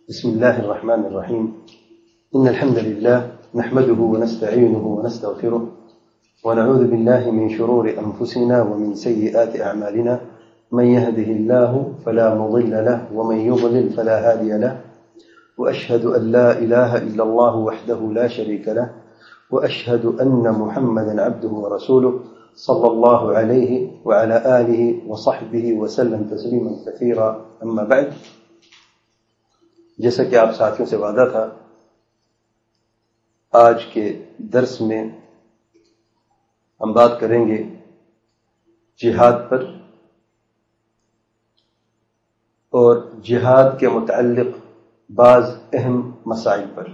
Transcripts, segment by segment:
بسم الله الرحمن الرحيم إن الحمد لله نحمده ونستعينه ونستغفره ونعوذ بالله من شرور أنفسنا ومن سيئات أعمالنا من يهده الله فلا مضل له ومن يضلل فلا هادي له وأشهد أن لا إله إلا الله وحده لا شريك له وأشهد أن محمدا عبده ورسوله صلى الله عليه وعلى آله وصحبه وسلم تسليما كثيرا أما بعد. جیسا کہ آپ ساتھیوں سے وعدہ تھا، آج کے درس میں ہم بات کریں گے جہاد پر اور جہاد کے متعلق بعض اہم مسائل پر،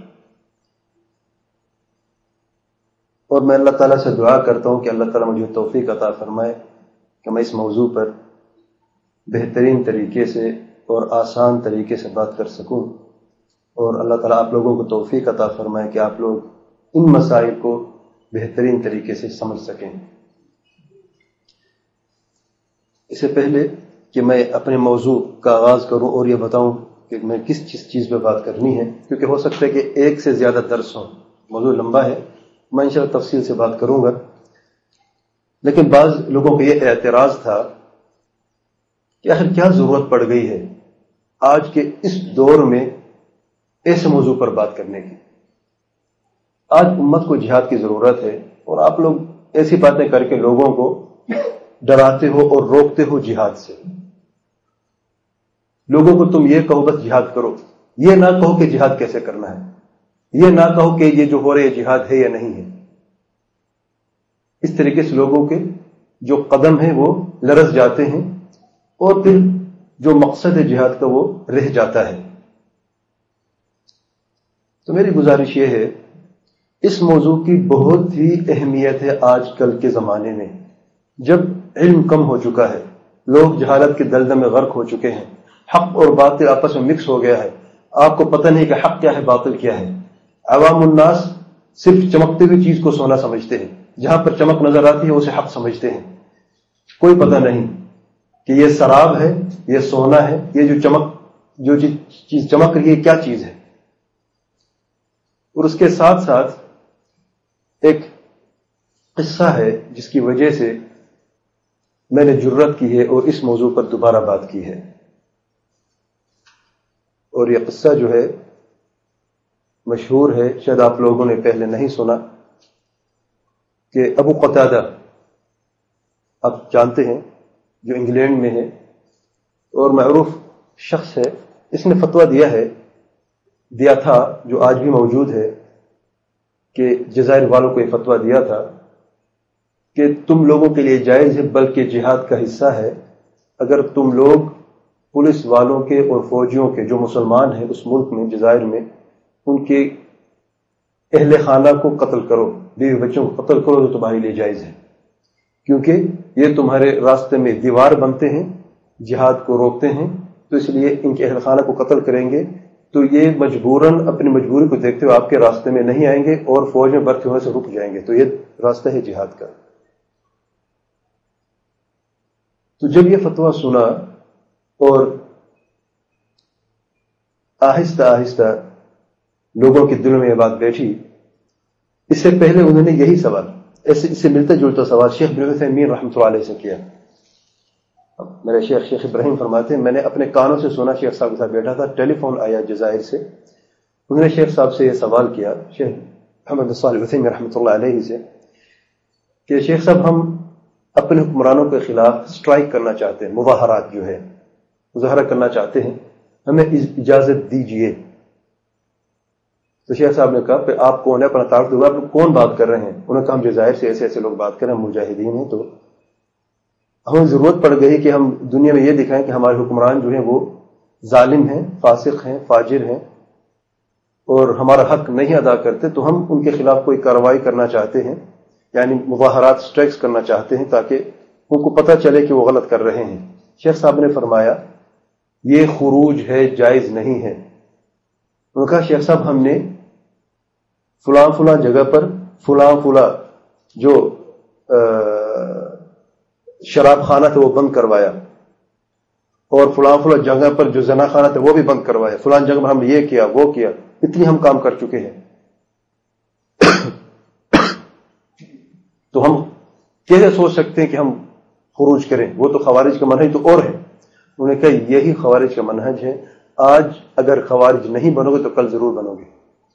اور میں اللہ تعالیٰ سے دعا کرتا ہوں کہ اللہ تعالیٰ مجھے توفیق عطا فرمائے کہ میں اس موضوع پر بہترین طریقے سے اور آسان طریقے سے بات کر سکوں، اور اللہ تعالیٰ آپ لوگوں کو توفیق عطا فرمائے کہ آپ لوگ ان مسائل کو بہترین طریقے سے سمجھ سکیں. اس سے پہلے کہ میں اپنے موضوع کا آغاز کروں اور یہ بتاؤں کہ میں کس چیز پہ بات کرنی ہے، کیونکہ ہو سکتا ہے کہ ایک سے زیادہ درس ہوں، موضوع لمبا ہے، میں انشاءاللہ تفصیل سے بات کروں گا. لیکن بعض لوگوں کو یہ اعتراض تھا کہ آخر کیا ضرورت پڑ گئی ہے آج کے اس دور میں ایسے موضوع پر بات کرنے کی. آج امت کو جہاد کی ضرورت ہے، اور آپ لوگ ایسی باتیں کر کے لوگوں کو ڈراتے ہو اور روکتے ہو جہاد سے. لوگوں کو تم یہ کہو بس جہاد کرو، یہ نہ کہو کہ جہاد کیسے کرنا ہے، یہ نہ کہو کہ یہ جو ہو رہے جہاد ہے یا نہیں ہے. اس طریقے سے لوگوں کے جو قدم ہیں وہ لرز جاتے ہیں، اور پھر جو مقصد ہے جہاد کا وہ رہ جاتا ہے. تو میری گزارش یہ ہے، اس موضوع کی بہت ہی اہمیت ہے آج کل کے زمانے میں، جب علم کم ہو چکا ہے، لوگ جہالت کے دلدل میں غرق ہو چکے ہیں، حق اور باطل آپس میں مکس ہو گیا ہے، آپ کو پتہ نہیں کہ حق کیا ہے باطل کیا ہے. عوام الناس صرف چمکتے ہوئی چیز کو سونا سمجھتے ہیں، جہاں پر چمک نظر آتی ہے اسے حق سمجھتے ہیں. کوئی پتہ نہیں کہ یہ سراب ہے، یہ سونا ہے، یہ جو چیز چمک رہی ہے کیا چیز ہے. اور اس کے ساتھ ساتھ ایک قصہ ہے جس کی وجہ سے میں نے جرت کی ہے اور اس موضوع پر دوبارہ بات کی ہے. اور یہ قصہ جو ہے مشہور ہے، شاید آپ لوگوں نے پہلے نہیں سنا، کہ ابو قتادہ آپ جانتے ہیں جو انگلینڈ میں ہے اور معروف شخص ہے، اس نے فتویٰ دیا تھا جو آج بھی موجود ہے، کہ جزائر والوں کو یہ فتویٰ دیا تھا کہ تم لوگوں کے لیے جائز ہے بلکہ جہاد کا حصہ ہے اگر تم لوگ پولیس والوں کے اور فوجیوں کے جو مسلمان ہیں اس ملک میں جزائر میں ان کے اہل خانہ کو قتل کرو، بیوی بچوں کو قتل کرو، تو تمہارے لیے جائز ہے، کیونکہ یہ تمہارے راستے میں دیوار بنتے ہیں، جہاد کو روکتے ہیں، تو اس لیے ان کے اہل خانہ کو قتل کریں گے تو یہ مجبوراً اپنی مجبوری کو دیکھتے ہوئے آپ کے راستے میں نہیں آئیں گے اور فوج میں بھرتی ہونے سے رک جائیں گے. تو یہ راستہ ہے جہاد کا. تو جب یہ فتویٰ سنا اور آہستہ آہستہ لوگوں کے دلوں میں یہ بات بیٹھی، اس سے پہلے انہوں نے یہی سوال، اس سے ملتا جلتا سوال شیخ بن عثیمین رحمۃ اللہ علیہ سے کیا. میرے شیخ ابراہیم فرماتے ہیں میں نے اپنے کانوں سے سنا، شیخ صاحب کے ساتھ بیٹھا تھا، ٹیلی فون آیا جزائر سے، انہوں نے شیخ صاحب سے یہ سوال کیا، شیخ محمد بن صالح العثیمین رحمۃ اللہ علیہ سے، کہ شیخ صاحب ہم اپنے حکمرانوں کے خلاف سٹرائک کرنا چاہتے ہیں، مظاہرات جو ہے مظاہرہ کرنا چاہتے ہیں، ہمیں اجازت دیجیے. تو شیخ صاحب نے کہا کہ آپ کون ہیں، اپنا تعارف دو، آپ کون بات کر رہے ہیں. انہوں نے کہا ہم جزائر سے ایسے ایسے لوگ بات کر رہے ہیں، مجاہدین ہیں. تو ہمیں ضرورت پڑ گئی کہ ہم دنیا میں یہ دکھائیں کہ ہمارے حکمران جو ہیں وہ ظالم ہیں، فاسق ہیں، فاجر ہیں اور ہمارا حق نہیں ادا کرتے، تو ہم ان کے خلاف کوئی کارروائی کرنا چاہتے ہیں، یعنی مظاہرات سٹرائکس کرنا چاہتے ہیں تاکہ ان کو پتہ چلے کہ وہ غلط کر رہے ہیں. شیخ صاحب نے فرمایا یہ خروج ہے، جائز نہیں ہے. انہوں نے کہا شیخ صاحب ہم نے فلاں جگہ پر فلاں جو شراب خانہ تھا وہ بند کروایا، اور فلاں جگہ پر جو زنا خانہ تھا وہ بھی بند کروایا، فلاں جگہ پر ہم یہ کیا وہ کیا، اتنی ہم کام کر چکے ہیں. تو ہم کیسے سوچ سکتے ہیں کہ ہم خروج کریں؟ وہ تو خوارج کا منہج تو اور ہے. انہوں نے کہا یہی خوارج کا منہج ہے. آج اگر خوارج نہیں بنو گے تو کل ضرور بنو گے.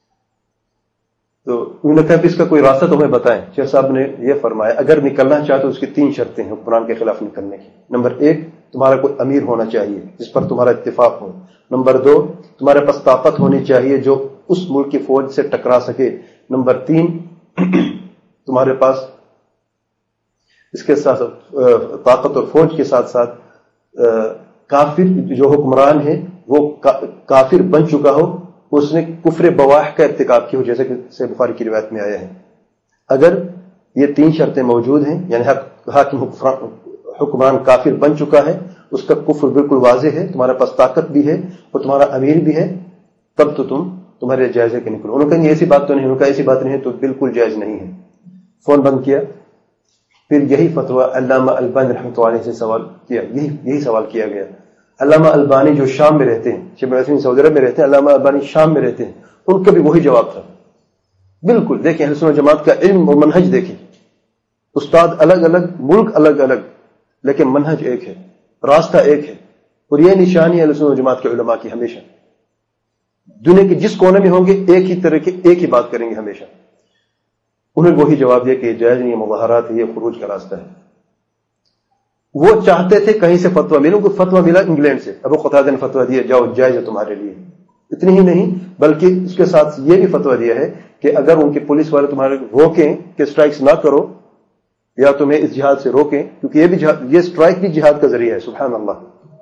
تو انہوں نے کہا کہ اس کا کوئی راستہ تو ہمیں بتائیں. شیخ صاحب نے یہ فرمایا اگر نکلنا چاہتے تو اس کی 3 شرطیں ہیں حکمران کے خلاف نکلنے کی. نمبر 1 تمہارا کوئی امیر ہونا چاہیے جس پر تمہارا اتفاق ہو. نمبر 2 تمہارے پاس طاقت ہونی چاہیے جو اس ملک کی فوج سے ٹکرا سکے. نمبر 3 تمہارے پاس اس کے ساتھ طاقت اور فوج کے ساتھ ساتھ کافر جو حکمران ہے وہ کافر بن چکا ہو، اس نے کفر بواح کا ارتکاب کیا ہو، جیسے کہ صحیح بخاری کی روایت میں آیا ہے. اگر یہ 3 شرطیں موجود ہیں، یعنی حاکم حکمران کافر بن چکا ہے، اس کا کفر بالکل واضح ہے، تمہارے پاس طاقت بھی ہے اور تمہارا امیر بھی ہے، تب تو تمہارے جائز ہے کہ نکلو. انہوں نے کہا ایسی بات تو نہیں. انہوں نے کہا ایسی بات نہیں ہے تو بالکل جائز نہیں ہے. فون بند کیا. پھر یہی فتویٰ علامہ البانی رحمۃ اللہ علیہ سے سوال کیا، یہی سوال کیا گیا. علامہ البانی جو شام میں رہتے ہیں، شیخ سعودی عرب میں رہتے ہیں، علامہ البانی شام میں رہتے ہیں، ان کا بھی وہی جواب تھا. بالکل دیکھیں اہل سنت جماعت کا علم اور منہج دیکھیں. استاد الگ الگ، ملک الگ الگ، لیکن منہج ایک ہے، راستہ ایک ہے. اور یہ نشانی اہل سنت جماعت کے علماء کی ہمیشہ دنیا کے جس کونے میں ہوں گے ایک ہی طرح کے ایک ہی بات کریں گے ہمیشہ. انہوں نے وہی جواب دیا کہ یہ جائز نہیں، مظاہرات ہے، یہ خروج کا راستہ ہے. وہ چاہتے تھے کہیں سے فتویٰ ملے. ان کو فتویٰ ملا انگلینڈ سے، ابو قتادہ نے فتویٰ دیا جاؤ جائز ہے تمہارے لیے. اتنی ہی نہیں بلکہ اس کے ساتھ یہ بھی فتویٰ دیا ہے کہ اگر ان کے پولیس والے تمہارے روکیں کہ سٹرائکس نہ کرو یا تمہیں اس جہاد سے روکیں، کیونکہ یہ سٹرائک بھی جہاد کا ذریعہ ہے. سبحان اللہ.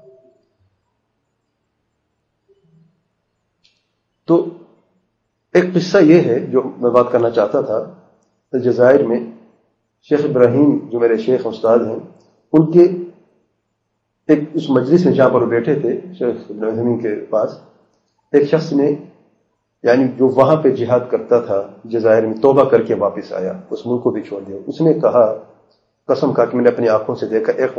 تو ایک قصہ یہ ہے جو میں بات کرنا چاہتا تھا. الجزائر میں شیخ ابراہیم جو میرے شیخ استاد ہیں، ان کے ایک اس مجلس میں جہاں پر وہ بیٹھے تھے شیخ ابراہیم کے پاس، ایک شخص نے یعنی جو وہاں پہ جہاد کرتا تھا جزائر میں، توبہ کر کے واپس آیا، اس ملک کو بھی چھوڑ دیا. اس نے کہا، قسم کھا کہ میں نے اپنی آنکھوں سے دیکھا ایک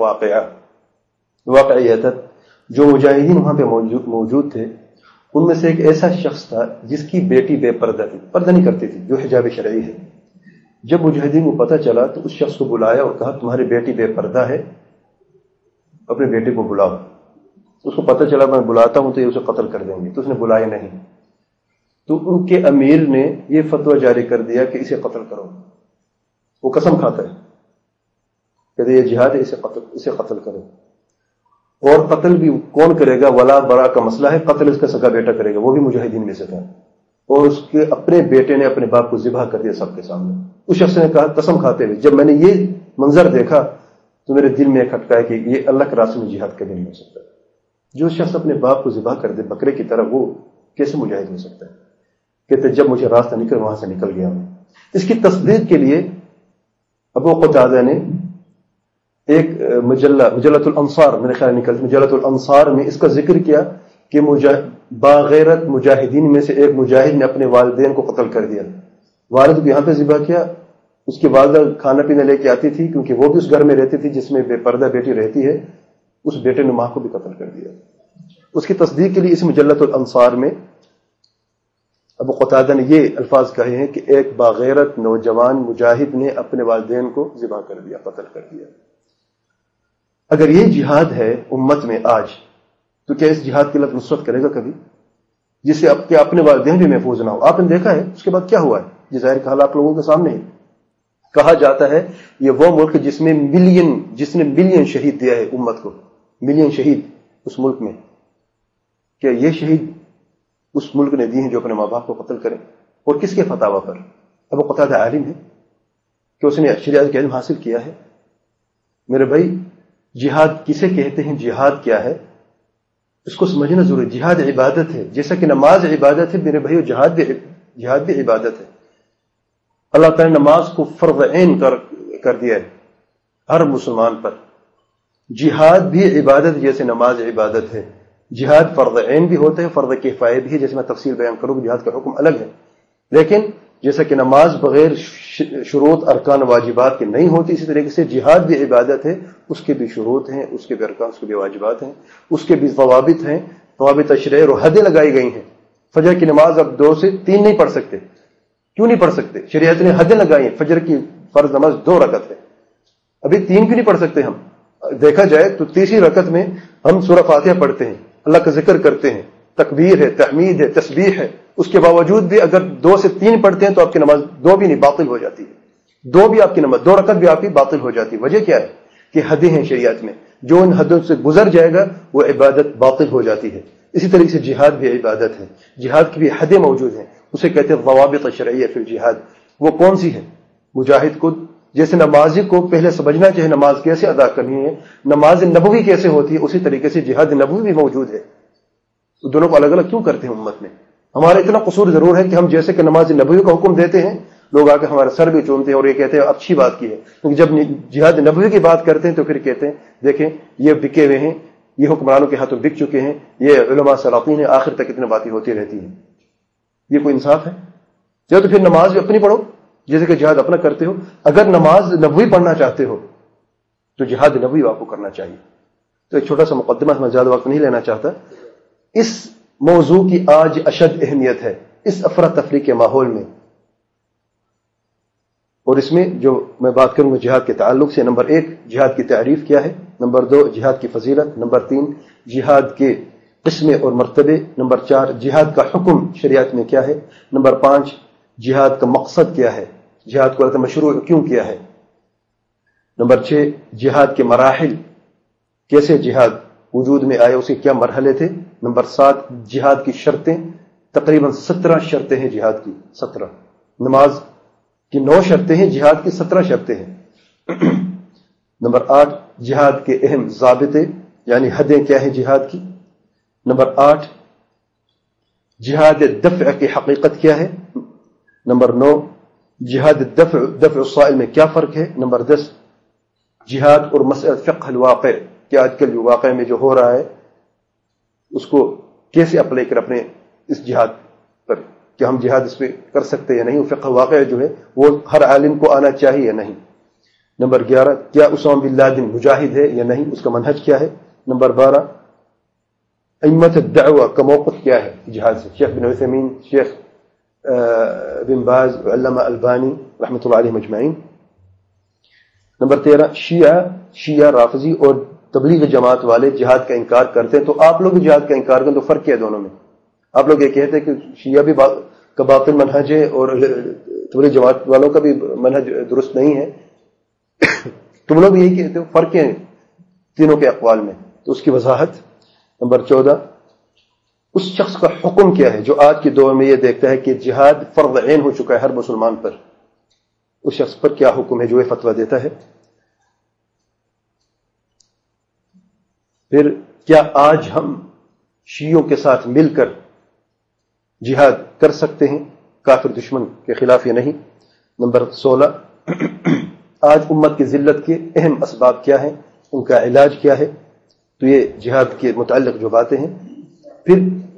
واقعہ یہ تھا. جو مجاہدین وہاں پہ موجود تھے ان میں سے ایک ایسا شخص تھا جس کی بیٹی بے پردہ تھی، پردہ نہیں کرتی تھی، جو حجاب شرعی ہے. جب مجاہدین کو پتہ چلا تو اس شخص کو بلایا اور کہا تمہاری بیٹی بے پردہ ہے، اپنے بیٹے کو بلاؤ. اس کو پتہ چلا میں بلاتا ہوں تو یہ اسے قتل کر دیں گے، تو اس نے بلایا نہیں. تو ان کے امیر نے یہ فتویٰ جاری کر دیا کہ اسے قتل کرو. وہ قسم کھاتا ہے، کہتے یہ جہاد ہے، اسے قتل کرو. اور قتل بھی کون کرے گا؟ ولا برا کا مسئلہ ہے، قتل اس کا سگا بیٹا کرے گا، وہ بھی مجاہدین میں سے تھا. اور اس کے اپنے بیٹے نے اپنے باپ کو ذبح کر دیا سب کے سامنے. اس شخص نے کہا قسم کھاتے ہوئے جب میں نے یہ منظر دیکھا تو میرے دل میں ایک کھٹکا ہے کہ یہ اللہ کے راستے میں جہاد کبھی نہیں ہو سکتا. جو شخص اپنے باپ کو ذبح کر دے بکرے کی طرح، وہ کیسے مجاہد ہو سکتا ہے؟ کہتے جب مجھے راستہ نکل وہاں سے نکل گیا میں. اس کی تصدیق کے لیے ابو قتادہ نے ایک مجلۃ الانصار، میرے خیال نکل مجلۃ الانصار میں اس کا ذکر کیا کہ باغیرت مجاہدین میں سے ایک مجاہد نے اپنے والدین کو قتل کر دیا. والد کو یہاں پہ ذبح کیا. اس کی والدہ کھانا پینا لے کے آتی تھی کیونکہ وہ بھی اس گھر میں رہتی تھی جس میں بے پردہ بیٹی رہتی ہے. اس بیٹے نے ماں کو بھی قتل کر دیا. اس کی تصدیق کے لیے اس مجلۃ الانصار میں ابو قتادہ نے یہ الفاظ کہے ہیں کہ ایک باغیرت نوجوان مجاہد نے اپنے والدین کو ذبح کر دیا، قتل کر دیا. اگر یہ جہاد ہے امت میں آج، تو کیا اس جہاد کی لفظ نصرت کرے گا کبھی، جس سے اب کہ اپنے والدین بھی محفوظ نہ ہو؟ آپ نے دیکھا ہے اس کے بعد کیا ہوا ہے. جزائر کا حال آپ لوگوں کے سامنے ہے. کہا جاتا ہے یہ وہ ملک جس نے ملین شہید دیا ہے امت کو، ملین شہید اس ملک میں. کیا یہ شہید اس ملک نے دی ہیں جو اپنے ماں باپ کو قتل کریں؟ اور کس کے فتاوی پر؟ ابو قتادہ عالم ہے کہ اس نے شریعت کا علم حاصل کیا ہے. میرے بھائی جہاد کسے کہتے ہیں، جہاد کیا ہے اس کو سمجھنا ضروری. جہاد عبادت ہے، جیسا کہ نماز عبادت ہے میرے بھائی، جہاد بھی عبادت ہے. اللہ تعالی نے نماز کو فرض عین کر دیا ہے ہر مسلمان پر. جہاد بھی عبادت جیسے نماز عبادت ہے. جہاد فرض عین بھی ہوتا ہے، فرض کفایہ بھی ہے، جیسے میں تفصیل بیان کروں. جہاد کا حکم الگ ہے، لیکن جیسا کہ نماز بغیر شروط ارکان واجبات کی نہیں ہوتی، اسی طریقے سے جہاد بھی عبادت ہے، اس کے بھی شروط ہیں، اس کے بھی ارکان، اس کے بھی واجبات ہیں، اس کے بھی ضوابط ہیں، ضوابط تشریعی اور حدیں لگائی گئی ہیں۔ فجر کی نماز اب 2 سے 3 نہیں پڑھ سکتے، کیوں نہیں پڑھ سکتے؟ شریعت نے حدیں لگائی ہیں، فجر کی فرض نماز 2 رکعت ہے، ابھی 3 کیوں نہیں پڑھ سکتے ہم؟ دیکھا جائے تو تیسری رکعت میں ہم سورہ فاتحہ پڑھتے ہیں، اللہ کا ذکر کرتے ہیں، تکبیر ہے، تحمید ہے، تسبیح ہے، اس کے باوجود بھی اگر 2 سے 3 پڑھتے ہیں تو آپ کی نماز 2 بھی نہیں، باطل ہو جاتی ہے، 2 بھی آپ کی نماز 2 رکعت بھی آپ کی باطل ہو جاتی ہے۔ وجہ کیا ہے؟ کہ حدیں ہیں شریعت میں، جو ان حدوں سے گزر جائے گا وہ عبادت باطل ہو جاتی ہے۔ اسی طریقے سے جہاد بھی عبادت ہے، جہاد کی بھی حدیں موجود ہیں، اسے کہتے ہیں ضوابط شرعیہ فی الجہاد۔ وہ کون سی ہے؟ مجاہد کو جیسے نمازی کو پہلے سمجھنا چاہیے نماز کیسے ادا کرنی ہے، نماز نبوی کیسے ہوتی ہے، اسی طریقے سے جہاد نبوی بھی موجود ہے۔ دونوں کو الگ الگ کیوں کرتے ہیں امت میں؟ ہمارا اتنا قصور ضرور ہے کہ ہم جیسے کہ نماز نبوی کا حکم دیتے ہیں، لوگ آ کے ہمارا سر بھی چومتے ہیں اور یہ کہتے ہیں اچھی بات کی ہے، کیونکہ جب جہاد نبوی کی بات کرتے ہیں تو پھر کہتے ہیں دیکھیں یہ بکے ہوئے ہیں، یہ حکمرانوں کے ہاتھوں بک چکے ہیں، یہ علماء سلاطین ہیں، آخر تک اتنی باتیں ہوتی رہتی ہیں۔ یہ کوئی انصاف ہے؟ یا تو پھر نماز بھی اپنی پڑھو جیسے کہ جہاد اپنا کرتے ہو۔ اگر نماز نبوی پڑھنا چاہتے ہو تو جہاد نبوی آپ کو کرنا چاہیے۔ تو ایک چھوٹا سا مقدمہ، میں زیادہ وقت نہیں لینا چاہتا۔ اس موضوع کی آج اشد اہمیت ہے اس افراتفری کے ماحول میں، اور اس میں جو میں بات کروں گا جہاد کے تعلق سے، نمبر 1 جہاد کی تعریف کیا ہے، نمبر 2 جہاد کی فضیلت، نمبر 3 جہاد کے قسمیں اور مرتبے، نمبر 4 جہاد کا حکم شریعت میں کیا ہے، نمبر 5 جہاد کا مقصد کیا ہے، جہاد کو اللہ مشروع کیوں کیا ہے، نمبر 6 جہاد کے مراحل، کیسے جہاد وجود میں آئے، اس کے کیا مرحلے تھے، نمبر 7 جہاد کی شرطیں، تقریباً 17 شرطیں ہیں جہاد کی، 17 نماز کی 9 شرطیں ہیں، جہاد کی 17 شرطیں ہیں، نمبر 8 جہاد کے اہم ضابطے یعنی حدیں کیا ہیں جہاد کی، نمبر 8 جہاد دفع کی حقیقت کیا ہے، نمبر 9 جہاد دفع الصائل میں کیا فرق ہے، نمبر 10 جہاد اور مسئلہ فقہ الواقع کہ آج کل جو واقع میں جو ہو رہا ہے اس کو کیسے اپلائی کر اپنے اس جہاد پر، کہ ہم جہاد اس پہ کر سکتے یا نہیں، وہ فقہ واقع جو ہے وہ ہر عالم کو آنا چاہیے یا نہیں، نمبر 11 کیا اسامہ بن لادن مجاہد ہے یا نہیں، اس کا منہج کیا ہے، نمبر 12 ائمۃ الدعوہ کا موقف کیا ہے جہاد سے، شیخ بن عثیمین، شیخ بن باز، علامہ البانی رحمۃ اللہ علیہ مجمعین، نمبر 13 شیعہ رافضی اور تبلیغ جماعت والے جہاد کا انکار کرتے ہیں، تو آپ لوگ بھی جہاد کا انکار کریں، تو فرق کیا ہے دونوں میں؟ آپ لوگ یہ کہتے ہیں کہ شیعہ بھی کا باطل منہج ہے اور تبلیغ جماعت والوں کا بھی منہج درست نہیں ہے، تم لوگ یہی کہتے ہو، فرق ہے تینوں کے اقوال میں، تو اس کی وضاحت۔ نمبر 14 اس شخص کا حکم کیا ہے جو آج کے دور میں یہ دیکھتا ہے کہ جہاد فرض عین ہو چکا ہے ہر مسلمان پر، اس شخص پر کیا حکم ہے جو یہ فتویٰ دیتا ہے۔ پھر کیا آج ہم شیعوں کے ساتھ مل کر جہاد کر سکتے ہیں کافر دشمن کے خلاف یا نہیں۔ نمبر 16 آج امت کی ذلت کے اہم اسباب کیا ہیں، ان کا علاج کیا ہے، تو یہ جہاد کے متعلق جو باتیں ہیں۔ پھر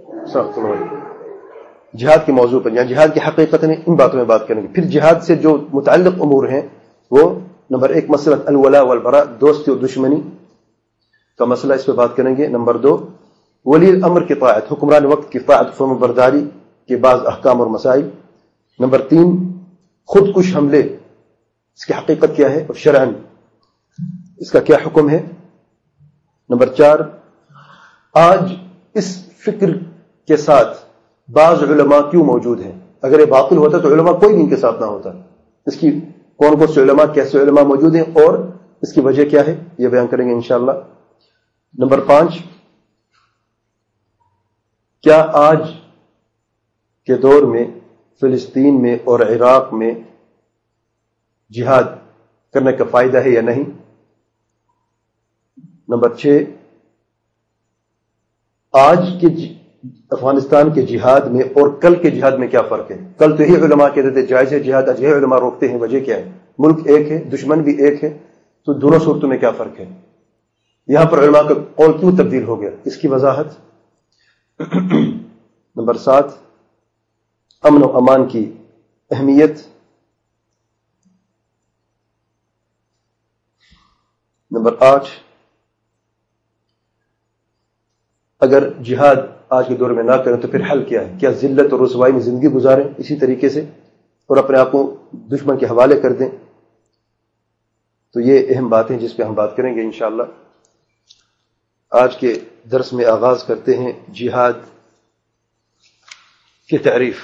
جہاد کے موضوع پر یا جہاد کی حقیقت میں ان باتوں میں بات کریں گے۔ پھر جہاد سے جو متعلق امور ہیں وہ نمبر 1 مسئلہ الولاء والبراء، دوستی اور دشمنی کا مسئلہ، اس پہ بات کریں گے۔ نمبر 2 ولی الامر کی طاعت، حکمران وقت کی طاعت فرمان برداری کے بعض احکام اور مسائل۔ نمبر 3 خودکش حملے، اس کی حقیقت کیا ہے اور شرعاً اس کا کیا حکم ہے۔ نمبر 4 آج اس فکر کے ساتھ بعض علماء کیوں موجود ہیں، اگر یہ باطل ہوتا تو علماء کوئی بھی ان کے ساتھ نہ ہوتا، اس کی کون کون سے علماء، کیسے علماء موجود ہیں اور اس کی وجہ کیا ہے، یہ بیان کریں گے انشاءاللہ۔ نمبر 5 کیا آج کے دور میں فلسطین میں اور عراق میں جہاد کرنے کا فائدہ ہے یا نہیں۔ نمبر 6 آج کے افغانستان کے جہاد میں اور کل کے جہاد میں کیا فرق ہے، کل تو ہی علماء کہتے تھے جائز ہے جہاد، آج یہ علماء روکتے ہیں، وجہ کیا ہے، ملک ایک ہے، دشمن بھی ایک ہے، تو دونوں صورتوں میں کیا فرق ہے، یہاں پر علماء کا قول کیوں تبدیل ہو گیا، اس کی وضاحت۔ نمبر 7 امن و امان کی اہمیت۔ نمبر 8، اگر جہاد آج کے دور میں نہ کریں تو پھر حل کیا ہے؟ کیا ذلت اور رسوائی میں زندگی گزاریں اسی طریقے سے اور اپنے آپ کو دشمن کے حوالے کر دیں؟ تو یہ اہم بات ہیں جس پہ ہم بات کریں گے انشاءاللہ۔ آج کے درس میں آغاز کرتے ہیں جہاد کی تعریف۔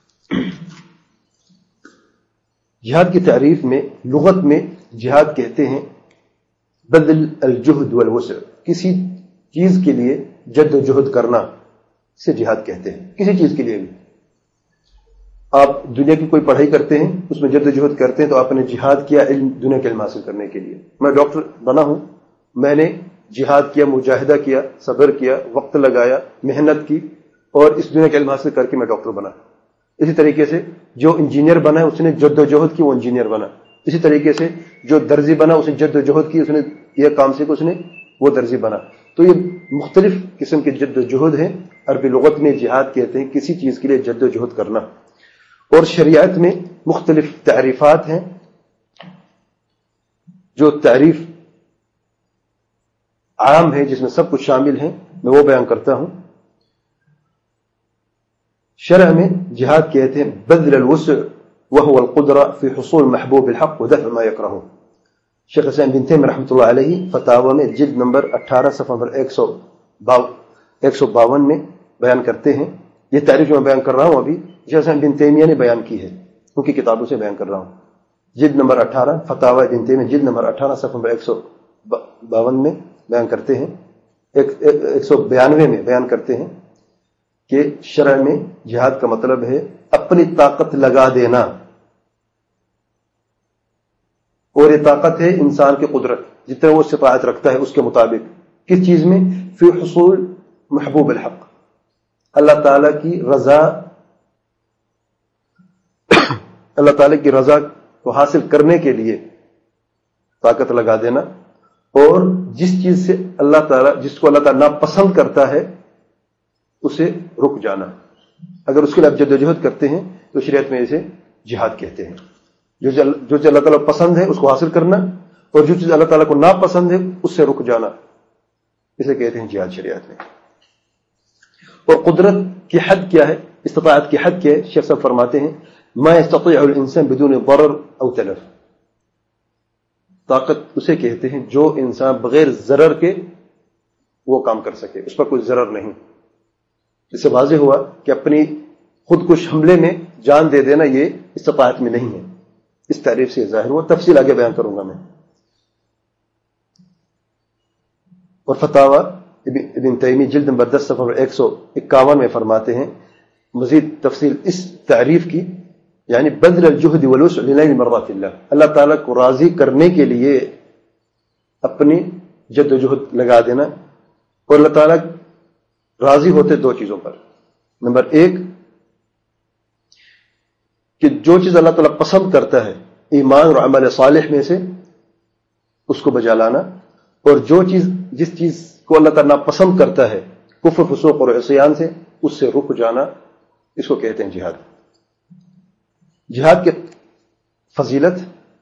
جہاد کی تعریف میں لغت میں جہاد کہتے ہیں بذل الجہد والوسع، کسی چیز کے لیے جد و جہد کرنا، اسے جہاد کہتے ہیں۔ کسی چیز کے لیے بھی آپ دنیا کی کوئی پڑھائی کرتے ہیں، اس میں جد و جہد کرتے ہیں، تو آپ نے جہاد کیا علم، دنیا کے علم حاصل کرنے کے لیے۔ میں ڈاکٹر بنا ہوں، میں نے جہاد کیا، مجاہدہ کیا، صبر کیا، وقت لگایا، محنت کی، اور اس دنیا کے علم حاصل کر کے میں ڈاکٹر بنا۔ اسی طریقے سے جو انجینئر بنا ہے اس نے جد و جہد کی، وہ انجینئر بنا۔ اسی طریقے سے جو درزی بنا اس نے جد و جہد کی، اس نے یہ کام سیکھا، اس نے وہ درزی بنا۔ تو یہ مختلف قسم کے جد و جہد ہیں۔ عربی لغت میں جہاد کہتے ہیں کسی چیز کے لیے جد و جہد کرنا، اور شریعت میں مختلف تعریفات ہیں۔ جو تعریف عام ہے جس میں سب کچھ شامل ہے میں وہ بیان کرتا ہوں۔ شرع میں جہاد کہتے ہیں بذل الوسع وهو القدرة في حصول محبوب الحق ودفع ما يكرهه۔ شیخ حسین بن تیمیہ رحمۃ اللہ علیہ فتاوی میں جلد نمبر 18 صفحہ نمبر 152 میں بیان کرتے ہیں۔ یہ تعریف جو میں بیان کر رہا ہوں ابھی شیخ حسین بن تیمیہ نے بیان کی ہے، ان کی کتابوں سے بیان کر رہا ہوں۔ جلد نمبر 18 فتاوی ابن تیمیہ جلد نمبر 18 صفحہ نمبر 152 میں بیان کرتے ہیں، 192 میں بیان کرتے ہیں کہ شرع میں جہاد کا مطلب ہے اپنی طاقت لگا دینا، اور یہ طاقت ہے انسان کی قدرت، جتنا وہ استطاعت رکھتا ہے اس کے مطابق۔ کس چیز میں؟ فی حصول محبوب الحق، اللہ تعالیٰ کی رضا، اللہ تعالیٰ کی رضا کو حاصل کرنے کے لیے طاقت لگا دینا، اور جس چیز سے اللہ تعالیٰ، جس کو اللہ تعالیٰ ناپسند کرتا ہے اسے رک جانا۔ اگر اس کے لیے آپ جد و جہد کرتے ہیں تو شریعت میں اسے جہاد کہتے ہیں۔ جو چیز اللہ تعالیٰ پسند ہے اس کو حاصل کرنا، اور جو چیز اللہ تعالیٰ کو ناپسند ہے اس سے رک جانا، اسے کہتے ہیں جہاد شریعت میں۔ اور قدرت کی حد کیا ہے، استطاعت کی حد کیا ہے؟ شیخ صاحب فرماتے ہیں ما يستطيع الانسان بدون ضرر او تلف۔ طاقت اسے کہتے ہیں جو انسان بغیر ضرر کے وہ کام کر سکے، اس پر کوئی ضرر نہیں۔ اس سے واضح ہوا کہ اپنی خودکش حملے میں جان دے دینا یہ استطاعت میں نہیں ہے۔ اس تعریف سے ظاہر ہوا، تفصیل آگے بیان کروں گا میں۔ اور فتاوی ابن تیمیہ جلد نمبر 10 صفحہ 151 میں فرماتے ہیں مزید تفصیل اس تعریف کی، یعنی بذل الجہد والوسع لنیل مرضات اللہ، اللہ تعالیٰ کو راضی کرنے کے لیے اپنی جد و جہد لگا دینا۔ اور اللہ تعالیٰ راضی ہوتے دو چیزوں پر، نمبر 1 کہ جو چیز اللہ تعالیٰ پسند کرتا ہے ایمان اور عمل صالح میں سے اس کو بجا لانا، اور جس چیز کو اللہ تعالیٰ پسند کرتا ہے کفر، فسوق اور عصیان سے، اس سے رک جانا، اس کو کہتے ہیں جہاد۔ جہاد کی فضیلت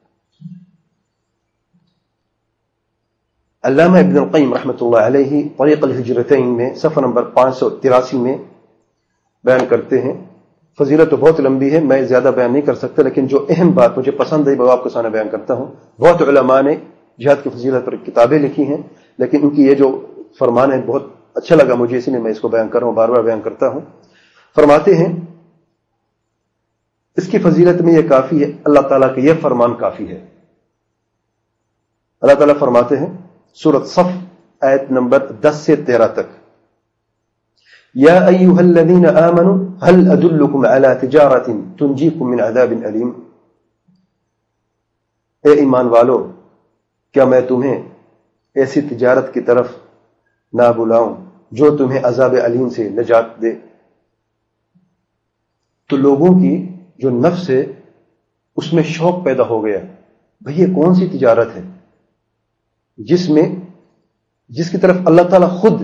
علامہ ابن القیم رحمۃ اللہ علیہ طریق الہجرتین میں صفحہ نمبر 583 میں بیان کرتے ہیں۔ فضیلت تو بہت لمبی ہے، میں زیادہ بیان نہیں کر سکتا، لیکن جو اہم بات مجھے پسند ہے وہ آپ کے سامنے بیان کرتا ہوں۔ بہت علماء نے جہاد کی فضیلت پر کتابیں لکھی ہیں، لیکن ان کی یہ جو فرمان ہے بہت اچھا لگا مجھے، اسی لیے میں اس کو بیان کر رہا ہوں، بار بار بیان کرتا ہوں۔ فرماتے ہیں اس کی فضیلت میں یہ کافی ہے، اللہ تعالیٰ کا یہ فرمان کافی ہے۔ اللہ تعالیٰ فرماتے ہیں سورۃ صف آیت نمبر 10 سے 13 تک، یا ایھا الذین آمنوا هل ادلکم علی تجارۃ تنجیکم من عذاب الیم۔ اے ایمان والو، کیا میں تمہیں ایسی تجارت کی طرف نہ بلاؤں جو تمہیں عذاب علیم سے نجات دے؟ تو لوگوں کی جو نفس ہے اس میں شوق پیدا ہو گیا، بھئی یہ کون سی تجارت ہے جس کی طرف اللہ تعالیٰ خود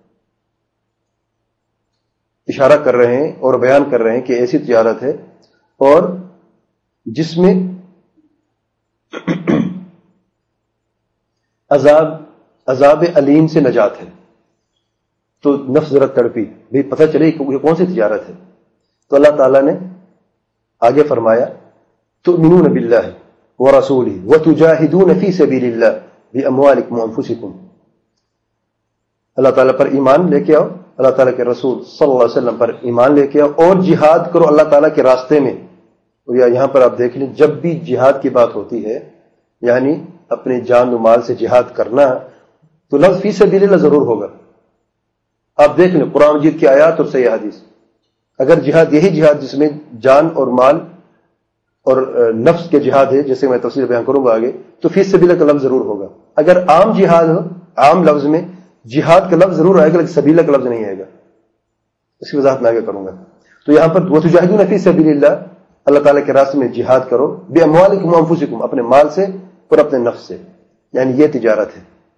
اشارہ کر رہے ہیں اور بیان کر رہے ہیں کہ ایسی تجارت ہے، اور جس میں عذاب علیم سے نجات ہے. تو نفس ذرا تڑپی، بھئی پتہ چلے کہ یہ کون سی تجارت ہے. تو اللہ تعالیٰ نے آگے فرمایا تؤمنون باللہ ورسولہ وتجاہدون فی سبیل اللہ باموالکم وانفسکم. اللہ تعالیٰ پر ایمان لے کے آؤ، اللہ تعالیٰ کے رسول صلی اللہ علیہ وسلم پر ایمان لے کے آؤ اور جہاد کرو اللہ تعالیٰ کے راستے میں. اور یہاں پر آپ دیکھ لیں جب بھی جہاد کی بات ہوتی ہے یعنی اپنے جان و مال سے جہاد کرنا تو لفظ فی سبیل اللہ ضرور ہوگا. آپ دیکھ لیں قرآن مجید کی آیات اور صحیح حدیث، اگر جہاد یہی جہاد جس میں جان اور مال اور نفس کے جہاد ہے جیسے میں تفصیل بیان کروں گا آگے، تو فی سبیل اللہ کا لفظ ضرور ہوگا. اگر عام جہاد ہو، عام لفظ میں جہاد کا لفظ ضرور آئے گا لیکن سبیل کا لفظ نہیں آئے گا. اس کی وضاحت میں آگے کروں گا. تو یہاں پر وتجاہدون فی سبیل اللہ، اللہ تعالیٰ کے راستے میں جہاد کرو باموالکم وانفسکم، اپنے مال سے اور اپنے نفس سے، یعنی یہ تجارت ہے.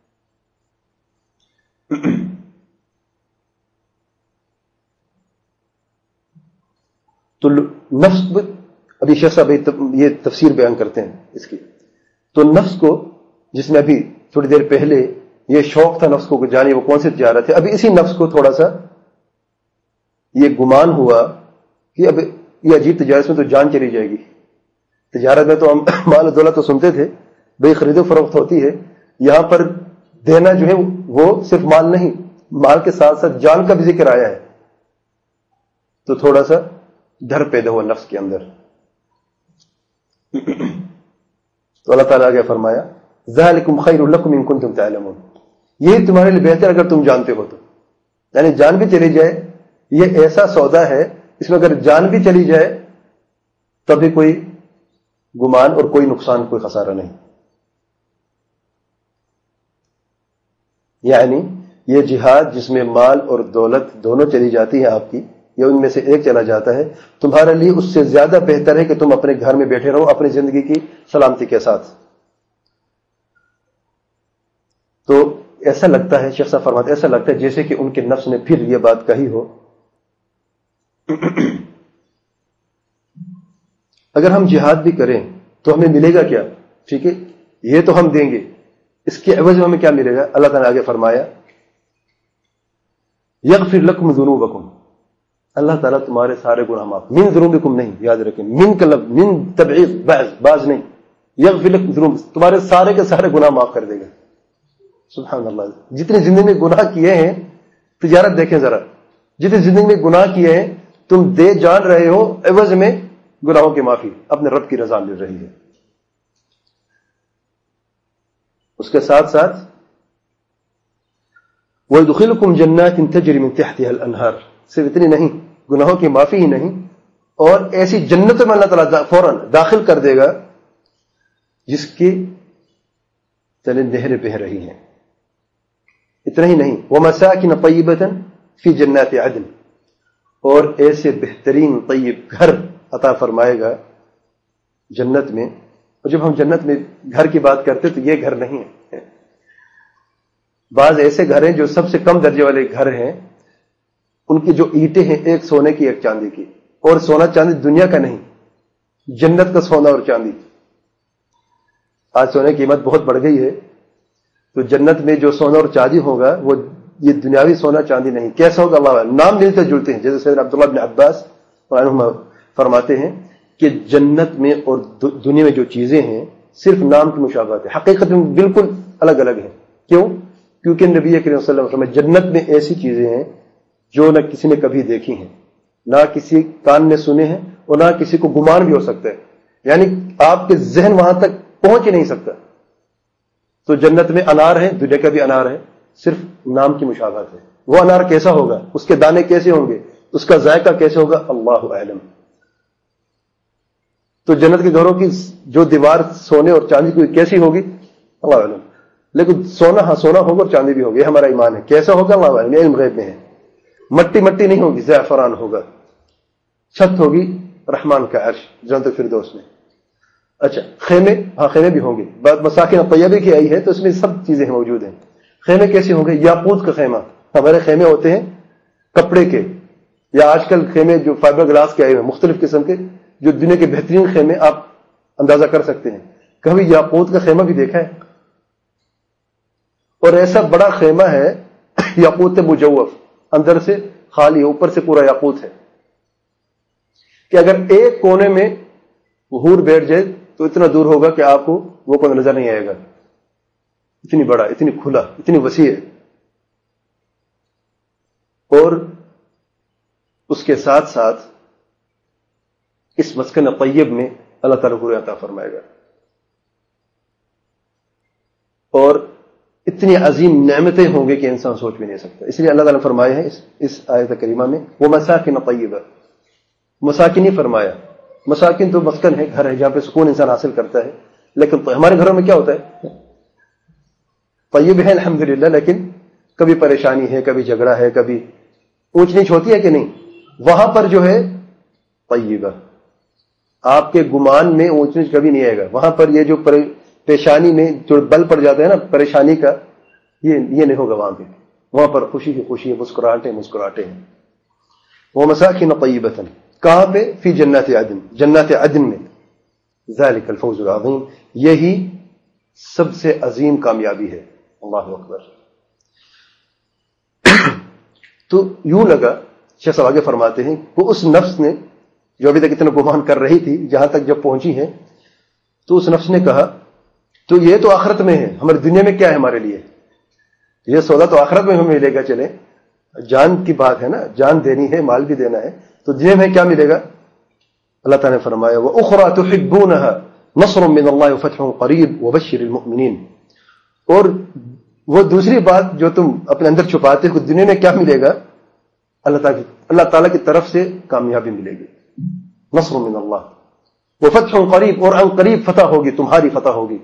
تو نفس، ابھی شیخ صاحب یہ تفسیر بیان کرتے ہیں اس کی. تو نفس کو جس میں ابھی تھوڑی دیر پہلے یہ شوق تھا نفس کو جانے وہ کون سی تجارت ہے، ابھی اسی نفس کو تھوڑا سا یہ گمان ہوا کہ اب یہ عجیب تجارت میں تو جان چلی جائے گی. تجارت میں تو ہم مال و دولت تو سنتے تھے، بھئی خرید و فروخت ہوتی ہے، یہاں پر دینا جو ہے وہ صرف مال نہیں، مال کے ساتھ ساتھ جان کا بھی ذکر آیا ہے. تو تھوڑا سا ڈر پیدا ہوا نفس کے اندر. تو اللہ تعالیٰ آگے فرمایا ذالکم خیر لکم ان کنتم تعلمون، یہ تمہارے لیے بہتر اگر تم جانتے ہو تو. یعنی جان بھی چلی جائے، یہ ایسا سودا ہے اس میں اگر جان بھی چلی جائے تب بھی کوئی گمان اور کوئی نقصان، کوئی خسارہ نہیں. یعنی یہ جہاد جس میں مال اور دولت دونوں چلی جاتی ہیں آپ کی، یا ان میں سے ایک چلا جاتا ہے، تمہارے لیے اس سے زیادہ بہتر ہے کہ تم اپنے گھر میں بیٹھے رہو اپنی زندگی کی سلامتی کے ساتھ. تو ایسا لگتا ہے، شیخ صاحب فرماتے ایسا لگتا ہے جیسے کہ ان کے نفس نے پھر یہ بات کہی ہو اگر ہم جہاد بھی کریں تو ہمیں ملے گا کیا؟ ٹھیک ہے یہ تو ہم دیں گے، اس کے عوض میں ہمیں کیا ملے گا؟ اللہ تعالیٰ نے آگے فرمایا یغفر لکم ذنوبکم، اللہ تعالیٰ تمہارے سارے گناہ معاف، من ذنوبکم نہیں، یاد رکھیں من کا لفظ من تبعیض، بعض نہیں، یغفر لکم ذنوب، تمہارے سارے کے سارے گناہ معاف کر دے گا. سبحان اللہ. جتنی زندگی میں گناہ کیے ہیں، تجارت دیکھیں ذرا، جتنی زندگی میں گناہ کیے ہیں تم دے جان رہے ہو، عوض میں گناہوں کی معافی، اپنے رب کی رضا مل رہی ہے. اس کے ساتھ ساتھ وَيُدْخِلُكُمْ جَنَّاتٍ تَجْرِي مِن تَحْتِهَا الْأَنْهَارُ، صرف اتنی نہیں، گناہوں کی معافی ہی نہیں، اور ایسی جنتوں میں اللہ تعالیٰ فوراً داخل کر دے گا جس کی تلے نہریں بہہ رہی ہیں. اتنا ہی نہیں، وَمَسَاكِنَ طَيِّبَةً فِي جَنَّاتِ عَدْنٍ، اور ایسے بہترین طیب گھر عطا فرمائے گا جنت میں. اور جب ہم جنت میں گھر کی بات کرتے تو یہ گھر نہیں ہے، بعض ایسے گھر ہیں جو سب سے کم درجے والے گھر ہیں، ان کی جو اینٹیں ہیں ایک سونے کی ایک چاندی کی، اور سونا چاندی دنیا کا نہیں، جنت کا سونا اور چاندی. آج سونے کی قیمت بہت بڑھ گئی ہے، تو جنت میں جو سونا اور چاندی ہوگا وہ یہ دنیاوی سونا چاندی نہیں. کیسا ہوگا؟ اللہ نام ملتے جلتے ہیں، جیسے سیدنا عبداللہ بن عباس فرماتے ہیں کہ جنت میں اور دنیا میں جو چیزیں ہیں صرف نام کی مشابہت ہے، حقیقت میں بالکل الگ الگ ہیں. کیوں؟ کیونکہ نبی کریم صلی اللہ علیہ وسلم جنت میں ایسی چیزیں ہیں جو نہ کسی نے کبھی دیکھی ہیں، نہ کسی کان نے سنے ہیں، اور نہ کسی کو گمان بھی ہو سکتا ہے، یعنی آپ کے ذہن وہاں تک پہنچ ہی نہیں سکتا. تو جنت میں انار ہے، دنیا کا بھی انار ہے، صرف نام کی مشابہت ہے. وہ انار کیسا ہوگا، اس کے دانے کیسے ہوں گے، اس کا ذائقہ کیسے ہوگا، اللہ اعلم. تو جنت کے گھروں کی جو دیوار سونے اور چاندی کی کیسی ہوگی، اللہ اعلم. لیکن سونا، ہاں سونا ہوگا اور چاندی بھی ہوگی، یہ ہمارا ایمان ہے. کیسا ہوگا اللہ اعلم، علم غیب میں ہے. مٹی مٹی نہیں ہوگی، زعفران ہوگا. چھت ہوگی رحمان کا عرش، جنت الفردوس میں. اچھا خیمے، ہاں خیمے بھی ہوں گے. بات مساکن طیبہ کی آئی ہے تو اس میں سب چیزیں موجود ہیں. خیمے کیسے ہوں گے؟ یاقوت کا خیمہ. ہمارے خیمے ہوتے ہیں کپڑے کے، یا آج کل خیمے جو فائبر گلاس کے آئے ہوئے مختلف قسم کے، جو دنیا کے بہترین خیمے آپ اندازہ کر سکتے ہیں. کبھی یاقوت کا خیمہ بھی دیکھا ہے؟ اور ایسا بڑا خیمہ ہے یاقوت مجوف، اندر سے خالی ہے، اوپر سے پورا یاقوت ہے، کہ اگر ایک کونے میں حور بیٹھ جائے تو اتنا دور ہوگا کہ آپ کو وہ کوئی نظر نہیں آئے گا، اتنی بڑا، اتنی کھلا، اتنی وسیع ہے۔ اور اس کے ساتھ ساتھ اس مسکن طیب میں اللہ تعالیٰ کو عطا فرمائے گا، اور اتنی عظیم نعمتیں ہوں گے کہ انسان سوچ بھی نہیں سکتا۔ اس لیے اللہ تعالیٰ نے فرمایا ہے اس آیت کریمہ میں وہ مساکن طیبہ، مساکن نہیں فرمایا، مساکن تو مسکن ہے، گھر ہے جہاں پہ سکون انسان حاصل کرتا ہے، لیکن ہمارے گھروں میں کیا ہوتا ہے؟ طیب ہے الحمدللہ، لیکن کبھی پریشانی ہے، کبھی جھگڑا ہے، کبھی اونچ نیچ ہوتی ہے کہ نہیں؟ وہاں پر جو ہے طیبہ، آپ کے گمان میں اونچ نیچ کبھی نہیں آئے گا، وہاں پر یہ جو پیشانی میں جو بل پڑ جاتا ہے نا پریشانی کا، یہ نہیں ہوگا وہاں پہ، وہاں پر خوشی کی خوشی ہے، مسکراہٹیں ہیں۔ وہ مساکن طیبۃ، کہاں پہ؟ فی جنات عدن، جنات عدن میں، ذالک الفوز العظیم، یہی سب سے عظیم کامیابی ہے۔ اللہ اکبر۔ تو یوں لگا، شیخ صاحب آگے فرماتے ہیں، وہ اس نفس نے جو ابھی تک اتنا گمان کر رہی تھی، جہاں تک جب پہنچی ہے تو اس نفس نے کہا تو یہ تو آخرت میں ہے، ہماری دنیا میں کیا ہے ہمارے لیے؟ یہ سودا تو آخرت میں ہمیں ملے گا، چلے جان کی بات ہے نا، جان دینی ہے، مال بھی دینا ہے، تو دنیا میں کیا ملے گا؟ اللہ تعالیٰ نے فرمایا وَأُخْرَى تُحِبُّونَهَا نَصْرٌ مِّنَ اللَّهِ وَفَتْحٌ قَرِيبٌ وَبَشِّرِ الْمُؤْمِنِينَ، اور وہ دوسری بات جو تم اپنے اندر چھپاتے ہو، دنیا میں کیا ملے گا؟ اللہ تعالیٰ کی طرف سے کامیابی ملے گی، نصر من اللہ، وفتح قریب، اور ان قریب فتح ہوگی، تمہاری فتح ہوگی،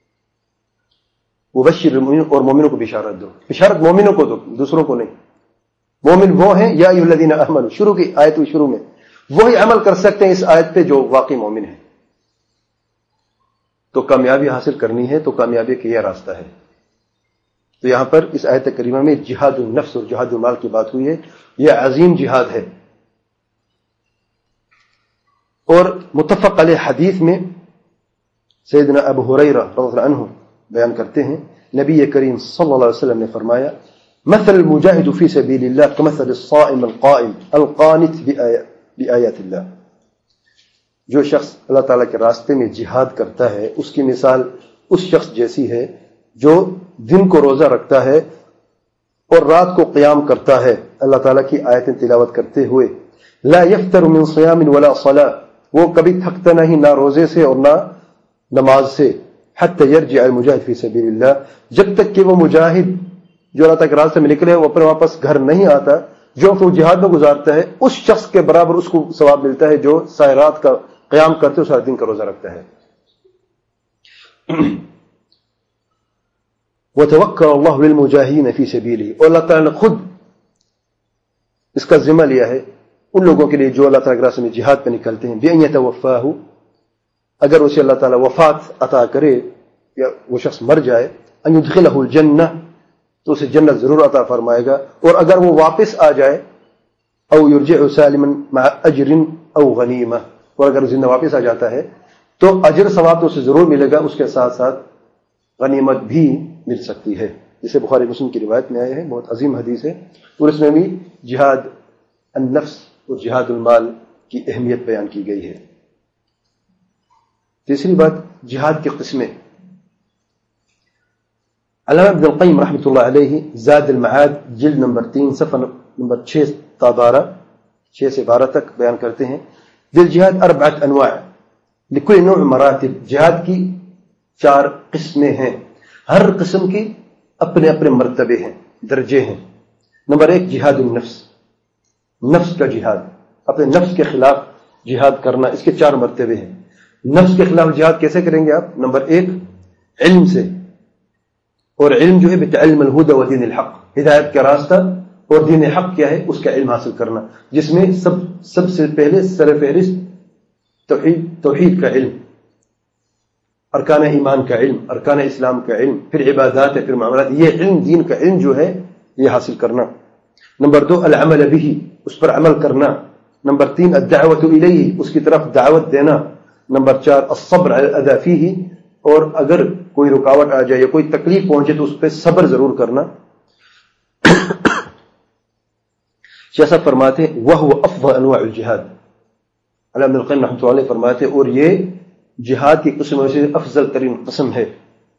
وبشر المؤمنین، اور مومنوں کو بشارت دو، بشارت مومنوں کو دو، دوسروں کو نہیں۔ مومن وہ ہیں یا ایھا الذین آمنوا، شروع کی آیت کی شروع میں وہی عمل کر سکتے ہیں اس آیت پہ جو واقعی مومن ہیں۔ تو کامیابی حاصل کرنی ہے تو کامیابی کا یہ راستہ ہے۔ تو یہاں پر اس آیت کریمہ میں جہاد النفس اور جہاد المال کی بات ہوئی ہے، یہ عظیم جہاد ہے۔ اور متفق علیہ حدیث میں سیدنا ابو ہریرہ رضی اللہ عنہ بیان کرتے ہیں، نبی کریم صلی اللہ علیہ وسلم نے فرمایا مثل المجاہد فی سبیل اللہ کمثل الصائم القائم القانت بآیات اللہ، جو شخص اللہ تعالیٰ کے راستے میں جہاد کرتا ہے اس کی مثال اس شخص جیسی ہے جو دن کو روزہ رکھتا ہے اور رات کو قیام کرتا ہے اللہ تعالیٰ کی آیتیں تلاوت کرتے ہوئے، لا یفتر من صیام ولا صلاۃ، وہ کبھی تھکتا نہیں نہ روزے سے اور نہ نماز سے، حتی یرجع المجاہد فی سبیل اللہ، جب تک کہ وہ مجاہد جو اللہ تعالیٰ کے راستے میں نکلے وہ اپنے واپس گھر نہیں آتا، جو وہ جہاد میں گزارتا ہے اس شخص کے برابر اس کو ثواب ملتا ہے جو سارے رات کا قیام کرتے سارے دن کا روزہ رکھتا ہے۔ وَتَوَكَّلَ اللَّهُ لِلْمُجَاهِدِينَ فِي سَبِيلِهِ، اور اللہ تعالیٰ نے خود اس کا ذمہ لیا ہے ان لوگوں کے لیے جو اللہ تعالیٰ کے راستے میں جہاد پہ نکلتے ہیں، بِأَن يَتَوَفَّاهُ، اگر اسے اللہ تعالیٰ وفات عطا کرے یا وہ شخص مر جائے، أَن يُدْخِلَهُ الْجَنَّةَ، تو اسے جنت ضرور عطا فرمائے گا، اور اگر وہ واپس آ جائے او یرجع سالما مع اجر او غنیمہ، اور اگر زندہ واپس آ جاتا ہے تو اجر ثواب تو اسے ضرور ملے گا، اس کے ساتھ ساتھ غنیمت بھی مل سکتی ہے، جسے بخاری مسلم کی روایت میں آئے ہیں، بہت عظیم حدیث ہے، اور اس میں بھی جہاد النفس اور جہاد المال کی اہمیت بیان کی گئی ہے۔ تیسری بات جہاد کی قسمیں، علامہ ابن القیم رحمۃ اللہ علیہ زاد المعاد جلد نمبر 3 صفحہ نمبر 6 تا 12 6 سے 12 تک بیان کرتے ہیں، للجہاد 4 انواع لکل نوع مراتب، جہاد کی 4 قسمیں ہیں، ہر قسم کی اپنے اپنے مرتبے ہیں، درجے ہیں۔ نمبر 1 جہاد النفس، نفس کا جہاد، اپنے نفس کے خلاف جہاد کرنا، اس کے 4 مرتبے ہیں۔ نفس کے خلاف جہاد کیسے کریں گے آپ؟ نمبر 1 علم سے، اور علم جو ہے بتعلم الہدى ودین الحق، ہدایت کا راستہ اور دین حق کیا ہے اس کا علم حاصل کرنا، جس میں سب سے پہلے سر فہرست توحید کا علم، ارکان ایمان کا علم، ارکان اسلام کا علم، پھر عبادات ہے، پھر معاملات، یہ علم دین کا علم جو ہے یہ حاصل کرنا۔ نمبر 2 العمل به، اس پر عمل کرنا۔ نمبر 3 الدعوة الیہ، اس کی طرف دعوت دینا۔ نمبر 4 الصبر علی الأذى فیہ، اور اگر کوئی رکاوٹ آ جائے یا کوئی تکلیف پہنچے تو اس پہ صبر ضرور کرنا. شیخ صاحب فرماتے ہیں وَهُوَ أَفْضَلُ أَنْوَاعِ الْجِهَادِ. علامہ ابن القیم رحمۃ اللہ علیہ فرماتے ہیں اور یہ جہاد کی قسموں سے افضل ترین قسم ہے.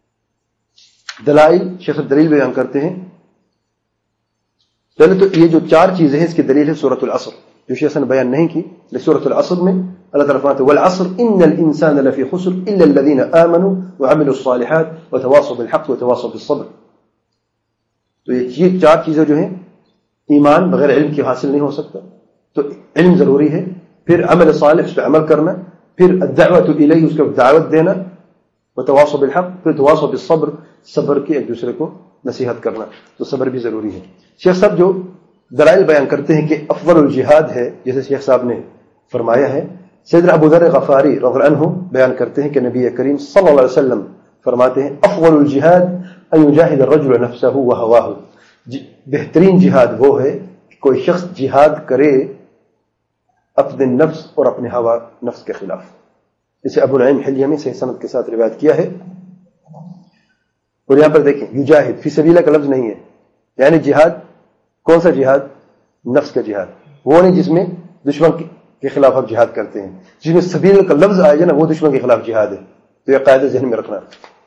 دلائل شیخ صاحب دلیل بیان کرتے ہیں. پہلے تو یہ جو 4 چیزیں ہیں اس کی دلیل ہے سورۃ العصر جو شیخ صاحب نے بیان نہیں کی. سورۃ العصر میں اللہ تعالیٰ فرماتے ہیں وَالْعَصْرِ إِنَّ الْإِنسَانَ لَفِي خُسْرٍ إِلَّا الَّذِينَ آمَنُوا وَعَمِلُوا الصَّالِحَاتِ وَتَوَاصَوْا بِالْحَقِّ وَتَوَاصَوْا بِالصَّبْرِ. تو یہ 4 چیزیں جو ہیں ایمان بغیر علم کے حاصل نہیں ہو سکتا. تو علم ضروری ہے، پھر عمل صالح اس پہ عمل کرنا، پھر الدعوۃ الیہ اس کو دعوت دینا، وتواصوا بالحق، پھر تواصوا بالصبر صبر کی ایک دوسرے کو نصیحت کرنا. تو صبر بھی ضروری ہے. شیخ صاحب جو دلائل بیان کرتے ہیں کہ افضل الجہاد ہے جیسے شیخ صاحب نے فرمایا ہے، سیدنا ابو ذر غفاری رضی اللہ عنہ بیان کرتے ہیں کہ نبی کریم صلی اللہ علیہ وسلم فرماتے ہیں افضل الجہاد ان یجاہد الرجل نفسه وهواه. بہترین جہاد وہ ہے کہ کوئی شخص جہاد کرے اپنے نفس اور اپنے ہوا نفس کے خلاف. اسے ابو نعیم حلیہ میں صحیح سند کے ساتھ روایت کیا ہے. اور یہاں پر دیکھیں یجاہد فی سبیلہ کا لفظ نہیں ہے، یعنی جہاد کون سا جہاد؟ نفس کا جہاد. وہ نہیں جس میں دشمن کے خلاف آپ جہاد کرتے ہیں. جس میں سبیل کا لفظ آئے گا نا وہ دشمن کے خلاف جہاد ہے. تو یہ قاعدہ ذہن میں رکھنا.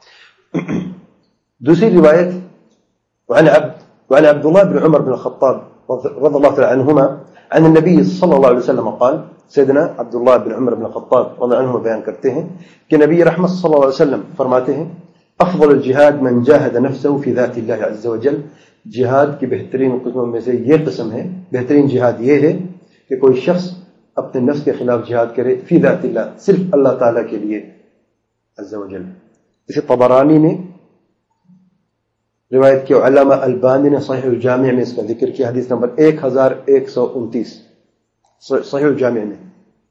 دوسری روایت وعن عبد الله بن عمر بن الخطاب رضي الله تعالى عنهما عن النبي صلى الله عليه وسلم قال. سيدنا عبد الله بن عمر بن الخطاب رضي الله عنهما بیان کرتے ہیں کہ نبی رحمت صلی اللہ علیہ وسلم فرماتے ہیں افضل الجهاد من جاهد نفسه في ذات الله عز وجل. جہاد کی بہترین قسموں میں سے یہ قسم ہے، بہترین جہاد یہ ہے کہ کوئی شخص اپنے نفس کے خلاف جہاد کرے فی ذات اللہ، صرف اللہ تعالیٰ کے لیے عز وجل. اسے طبرانی نے روایت کی، علامہ البانی نے صحیح الجامع میں اس کا ذکر کیا، حدیث نمبر 1129 صحیح الجامع میں.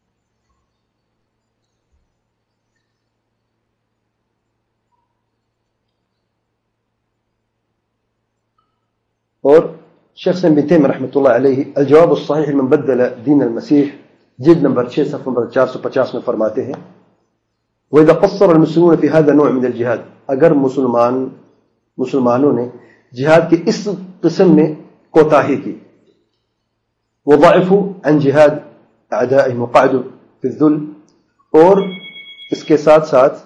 اور شیخ بن تیمیہ رحمۃ اللہ علیہ الجواب الصحیح لمن بدل دین المسیح جلد نمبر 6 صفحہ نمبر 450 میں فرماتے ہیں وَإِذَا قَصَّرَ الْمُسْلِمُونَ فِي هَذَا النَّوْعِ مِنَ الْجِهَادِ. اگر مسلمانوں نے جہاد کے اس قسم میں کوتاہی کی، وَضَعِفُوا عَنْ جِهَادِ أَعْدَائِهِمْ وَقَعْدُوا فِي الذُّلِّ، اور اس کے ساتھ ساتھ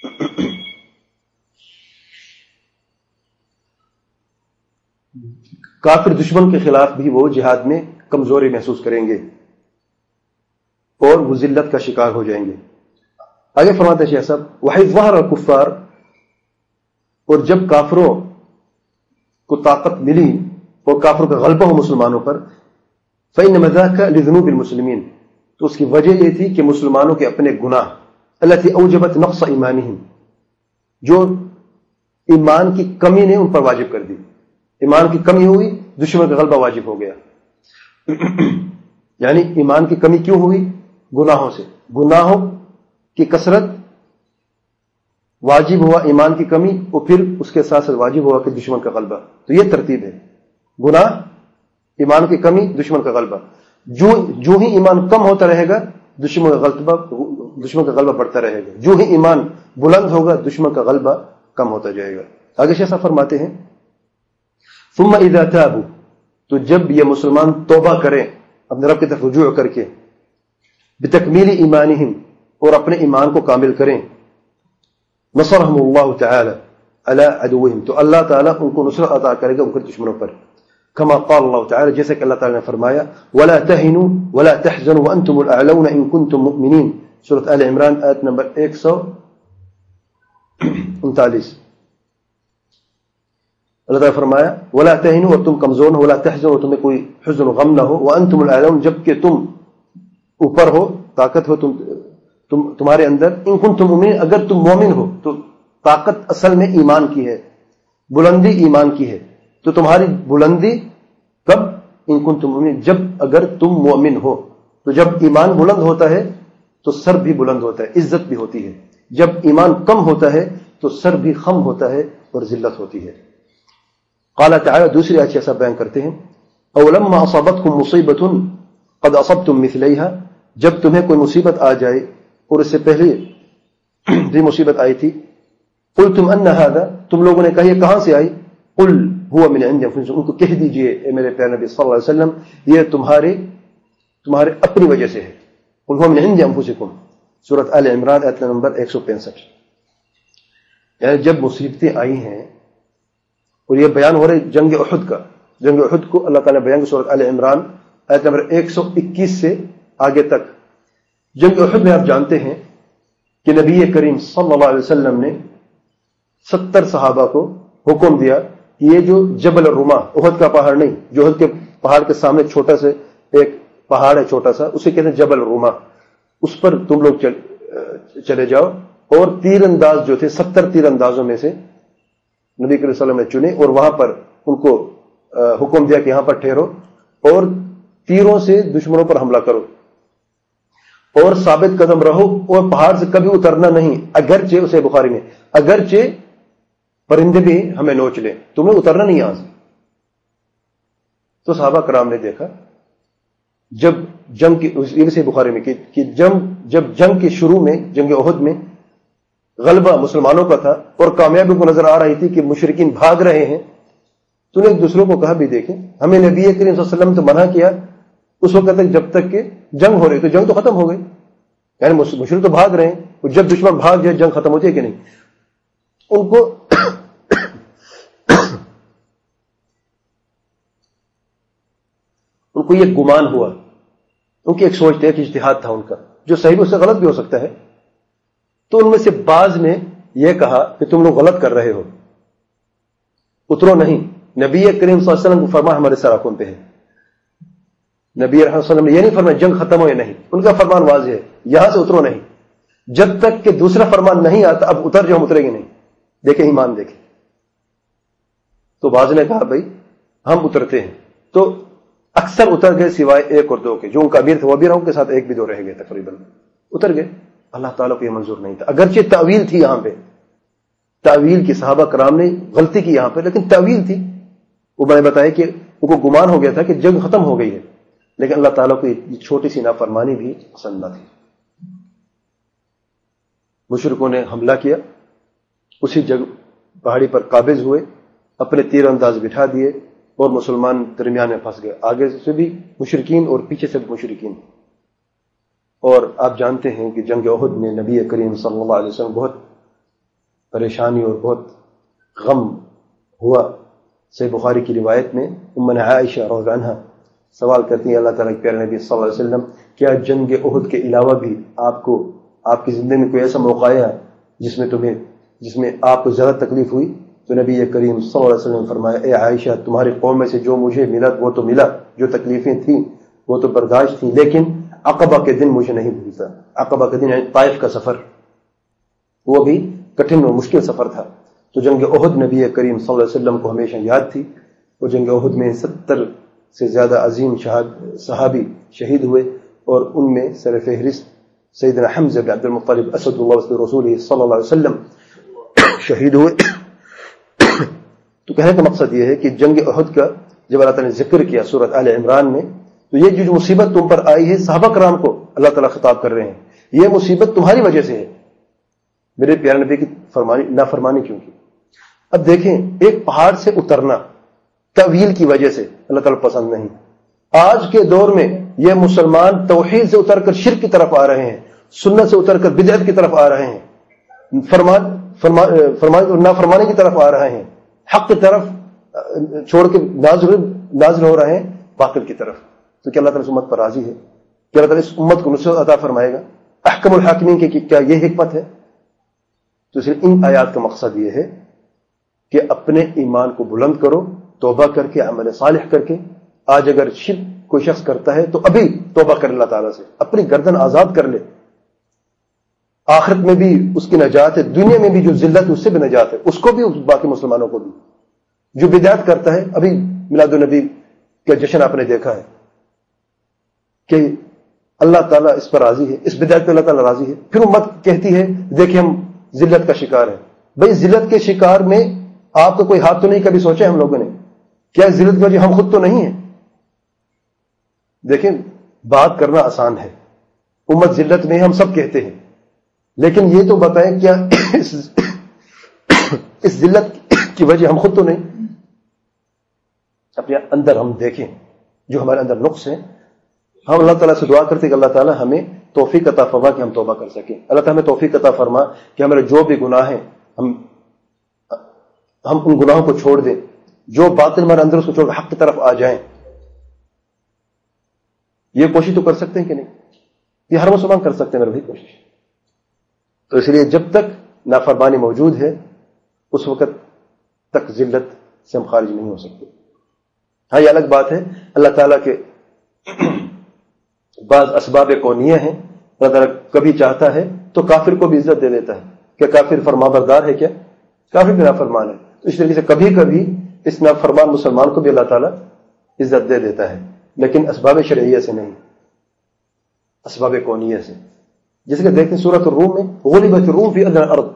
کافر دشمن کے خلاف بھی وہ جہاد میں کمزوری محسوس کریں گے اور وہ ذلت کا شکار ہو جائیں گے. آگے فرماتے ہیں شیخ صاحب وَحَيْثُ ظَهَرَ الْكُفَّارُ، اور جب کافروں کو طاقت ملی اور کافروں کا غلبہ ہو مسلمانوں پر، فَإِنَّمَا ذَاكَ لِذُنُوبِ الْمُسْلِمِينَ، تو اس کی وجہ یہ تھی کہ مسلمانوں کے اپنے گناہ التي اوجبت نقص ایمانہم، جو ایمان کی کمی نے ان پر واجب کر دی. ایمان کی کمی ہوئی، دشمن کا غلبہ واجب ہو گیا. یعنی ایمان کی کمی کیوں ہوئی؟ گناہوں سے. گناہوں کی کثرت واجب ہوا ایمان کی کمی، اور پھر اس کے ساتھ ساتھ واجب ہوا کہ دشمن کا غلبہ. تو یہ ترتیب ہے، گناہ، ایمان کی کمی، دشمن کا غلبہ. جو ہی ایمان کم ہوتا رہے گا دشمن کا غلبہ بڑھتا رہے گا. جو ہی ایمان بلند ہوگا دشمن کا غلبہ کم ہوتا جائے گا. آگے شیخ صاحب فرماتے ہیں ثم اذا تابوا، تو جب یہ مسلمان توبہ کریں اپنے رب کی طرف رجوع کر کے، بتکمیل ایمانہم، اور اپنے ایمان کو کامل کریں، نصرہم اللہ تعالی علی عدوہم، تو اللہ تعالیٰ ان کو نصرت عطا کرے گا ان کے دشمنوں پر. کما قال اللہ تعالی، جیسے کہ اللہ تعالیٰ نے فرمایا ولا تہنوا ولا تحزنوا وانتم الاعلون ان کنتم مؤمنین، سورۃ آل عمران آیت نمبر 139. اللہ تعالیٰ فرمایا ولا تہنوا، اور تم کمزور نہ ہو، ولا تحزنوا، تمہیں کوئی حزن و غم نہ ہو، وانتم الاعلون، جبکہ تم اوپر ہو، طاقت ہو تمہارے اندر، ان کنتم مؤمنین، اگر تم مومن ہو. تو طاقت اصل میں ایمان کی ہے، بلندی ایمان کی ہے. تو تمہاری بلندی کب؟ ان کنتم مؤمنین، جب اگر تم مومن ہو. تو جب ایمان بلند ہوتا ہے تو سر بھی بلند ہوتا ہے، عزت بھی ہوتی ہے. جب ایمان کم ہوتا ہے تو سر بھی خم ہوتا ہے اور ذلت ہوتی ہے. قال تعالی، دوسری آیت ایسا بیان کرتے ہیں اولما اصابتکم مصیبۃ قد اصبتم مثلیها، جب تمہیں کوئی مصیبت آ جائے اور اس سے پہلے جو مصیبت آئی تھی قلتم ان هذا، تم لوگوں نے کہا یہ کہاں سے آئی؟ قل هو من عند انفسکم، ان کو کہہ دیجئے اے میرے پیارے نبی صلی اللہ علیہ وسلم یہ تمہارے اپنی وجہ سے ہے۔ قل هو من عند انفسکم، سورۃ آل عمران آیت نمبر 165۔ یعنی جب مصیبتیں آئی ہیں، اور یہ بیان ہو رہا ہے جنگ احد کا، جنگ احد کو اللہ تعالیٰ نے بیان کیا سورۃ آل عمران آیت نمبر 121 سے آگے تک۔ جنگ احد میں آپ جانتے ہیں کہ نبی کریم صلی اللہ علیہ وسلم نے 70 صحابہ کو حکم دیا کہ یہ جو جبل الرما، احد کا پہاڑ نہیں، جو احد کے پہاڑ کے سامنے چھوٹا سے ایک پہاڑ ہے چھوٹا سا، اسے کہتے ہیں جبل الرما، اس پر تم لوگ چلے جاؤ۔ اور تیر انداز جو تھے 70 تیر اندازوں میں سے نبی کریم صلی اللہ علیہ وسلم نے چنے، اور وہاں پر ان کو حکم دیا کہ یہاں پر ٹھہرو اور تیروں سے دشمنوں پر حملہ کرو اور ثابت قدم رہو، اور پہاڑ سے کبھی اترنا نہیں، اگرچہ اسے بخاری میں اگرچہ پرندے بھی ہمیں نوچ لیں، تمہیں اترنا نہیں یہاں سے۔ تو صحابہ کرام نے دیکھا جب جنگ کی سے بخاری میں کہ جب جنگ کے شروع میں، جنگ احد میں غلبہ مسلمانوں کا تھا اور کامیابی کو نظر آ رہی تھی کہ مشرکین بھاگ رہے ہیں، تو نے ایک دوسروں کو کہا بھی دیکھیں ہمیں نبی کریم صلی اللہ علیہ وسلم تو منع کیا اس وقت تک جب تک کہ جنگ ہو رہی، تو جنگ تو ختم ہو گئی، یعنی مشرک تو بھاگ رہے ہیں، اور جب دشمن بھاگ جائے جنگ ختم ہو جائے کہ نہیں۔ ان کو یہ گمان ہوا، ان کی ایک سوچ تھی، ایک اجتہاد تھا ان کا، جو صحیح اس سے غلط بھی ہو سکتا ہے۔ تو ان میں سے بعض نے یہ کہا کہ تم لوگ غلط کر رہے ہو، اترو نہیں۔ نبی کریم صلی اللہ علیہ وسلم کو فرمان ہمارے سراکوں پہ ہے، نبی صلی اللہ علیہ وسلم نے یہ نہیں فرمایا جنگ ختم ہو یا نہیں، ان کا فرمان واضح ہے یہاں سے اترو نہیں، جب تک کہ دوسرا فرمان نہیں آتا اب اتر جو ہم اتریں گے نہیں۔ دیکھیں ایمان دیکھیں۔ تو بعض نے کہا بھائی ہم اترتے ہیں، تو اکثر اتر گئے سوائے ایک اور دو کے، جو ان کا امیر تھے وہ بھی رہوں کے ساتھ ایک بھی دو رہ گئے، تقریباً اتر گئے۔ اللہ تعالیٰ کو یہ منظور نہیں تھا، اگرچہ تعویل تھی یہاں پہ، تعویل کی صحابہ کرام نے غلطی کی یہاں پہ، لیکن تعویل تھی۔ وہ میں نے بتایا کہ ان کو گمان ہو گیا تھا کہ جنگ ختم ہو گئی ہے، لیکن اللہ تعالیٰ کو یہ چھوٹی سی نافرمانی بھی پسند نہ تھی۔ مشرکوں نے حملہ کیا، اسی جگہ پہاڑی پر قابض ہوئے، اپنے تیر انداز بٹھا دیے، اور مسلمان درمیان میں پھنس گئے، آگے سے بھی مشرکین اور پیچھے سے بھی مشرکین۔ اور آپ جانتے ہیں کہ جنگ احد میں نبی کریم صلی اللہ علیہ وسلم بہت پریشانی اور بہت غم ہوا۔ صحیح بخاری کی روایت میں امنا عائشہ رضی اللہ عنہا سوال کرتی ہیں اللہ تعالیٰ کے پیارے نبی صلی اللہ علیہ وسلم کیا جنگ احد کے علاوہ بھی آپ کی زندگی میں کوئی ایسا موقع آیا جس میں آپ کو زیادہ تکلیف ہوئی؟ تو نبی کریم صلی اللہ علیہ وسلم نے فرمایا اے عائشہ تمہاری قوم میں سے جو مجھے ملا وہ تو ملا، جو تکلیفیں تھیں وہ تو برداشت تھیں، لیکن عقبہ کے دن مجھے نہیں بھولتا۔ عقبہ کے دن یعنی طائف کا سفر، وہ بھی کٹھن اور مشکل سفر تھا۔ تو جنگ احد نبی کریم صلی اللہ علیہ وسلم کو ہمیشہ یاد تھی، اور جنگ احد میں 70 سے زیادہ عظیم صحابی شہید ہوئے، اور ان میں سر فہرست سیدنا حمزہ بن عبد المطلب اسد اللہ رسول صلی اللہ علیہ وسلم شہید ہوئے۔ تو کہنے کا مقصد یہ ہے کہ جنگ احد کا جب اللہ تعالیٰ نے ذکر کیا سورۃ آل عمران میں، تو یہ جو مصیبت تم پر آئی ہے صحابہ کرام کو اللہ تعالیٰ خطاب کر رہے ہیں، یہ مصیبت تمہاری وجہ سے ہے، میرے پیارے نبی کی نافرمانی کیوں کی۔ اب دیکھیں ایک پہاڑ سے اترنا تعویل کی وجہ سے اللہ تعالیٰ پسند نہیں۔ آج کے دور میں یہ مسلمان توحید سے اتر کر شرک کی طرف آ رہے ہیں، سنت سے اتر کر بدعت کی طرف آ رہے ہیں، فرمان اور نافرمانی کی طرف آ رہے ہیں، حق کی طرف چھوڑ کے نازل ہو رہے ہیں باطل کی طرف۔ تو کیا اللہ تعالیٰ اس امت پر راضی ہے؟ کیا اللہ تعالیٰ اس امت کو نصرت عطا فرمائے گا؟ احکم الحاکمین کی کیا یہ حکمت ہے؟ تو اس لیے ان آیات کا مقصد یہ ہے کہ اپنے ایمان کو بلند کرو، توبہ کر کے عمل صالح کر کے۔ آج اگر شرک کوئی شخص کرتا ہے تو ابھی توبہ کر اللہ تعالیٰ سے، اپنی گردن آزاد کر لے، آخرت میں بھی اس کی نجات ہے، دنیا میں بھی جو ذلت ہے اس سے بھی نجات ہے، اس کو بھی باقی مسلمانوں کو بھی۔ جو بدعت کرتا ہے، ابھی میلاد النبی کا جشن آپ نے دیکھا ہے کہ اللہ تعالیٰ اس پر راضی ہے، اس بدعت پہ اللہ تعالیٰ راضی ہے، پھر امت کہتی ہے دیکھیں ہم ذلت کا شکار ہیں۔ بھئی ذلت کے شکار میں آپ کا کوئی ہاتھ تو نہیں کبھی سوچا ہم لوگوں نے؟ کیا ذلت کی وجہ ہم خود تو نہیں ہیں؟ دیکھیں بات کرنا آسان ہے، امت ذلت میں ہم سب کہتے ہیں، لیکن یہ تو بتائیں کیا اس ذلت کی وجہ ہم خود تو نہیں، اپنے اندر ہم دیکھیں جو ہمارے اندر نقص ہیں. ہم اللہ تعالیٰ سے دعا کرتے کہ اللہ تعالیٰ ہمیں توفیق عطا فرما کہ ہم توبہ کر سکیں. اللہ تعالیٰ ہمیں توفیق عطا فرما کہ ہمارے جو بھی گناہ ہیں ہم ان گناہوں کو چھوڑ دیں، جو باطل ہمارے اندر اس کو چھوڑ حق کی طرف آ جائیں. یہ کوشش تو کر سکتے ہیں کہ نہیں؟ یہ ہر مسلمان کر سکتے ہیں میرے بھائی کوشش. تو اس لیے جب تک نافرمانی موجود ہے اس وقت تک ذلت سے ہم خارج نہیں ہو سکتے. ہاں یہ الگ بات ہے اللہ تعالیٰ کے بعض اسباب کونیہ ہیں. اللہ تعالیٰ کبھی چاہتا ہے تو کافر کو بھی عزت دے دیتا ہے. کہ کافر فرمانبردار ہے؟ کیا کافر بھی نافرمان ہے. تو اس طریقے سے کبھی کبھی اس نافرمان مسلمان کو بھی اللہ تعالیٰ عزت دے دیتا ہے، لیکن اسباب شرعیہ سے نہیں، اسباب کونیہ سے. جیسے کہ دیکھتے ہیں سورۃ الروم میں غلبت الروم فی ادنی الارض،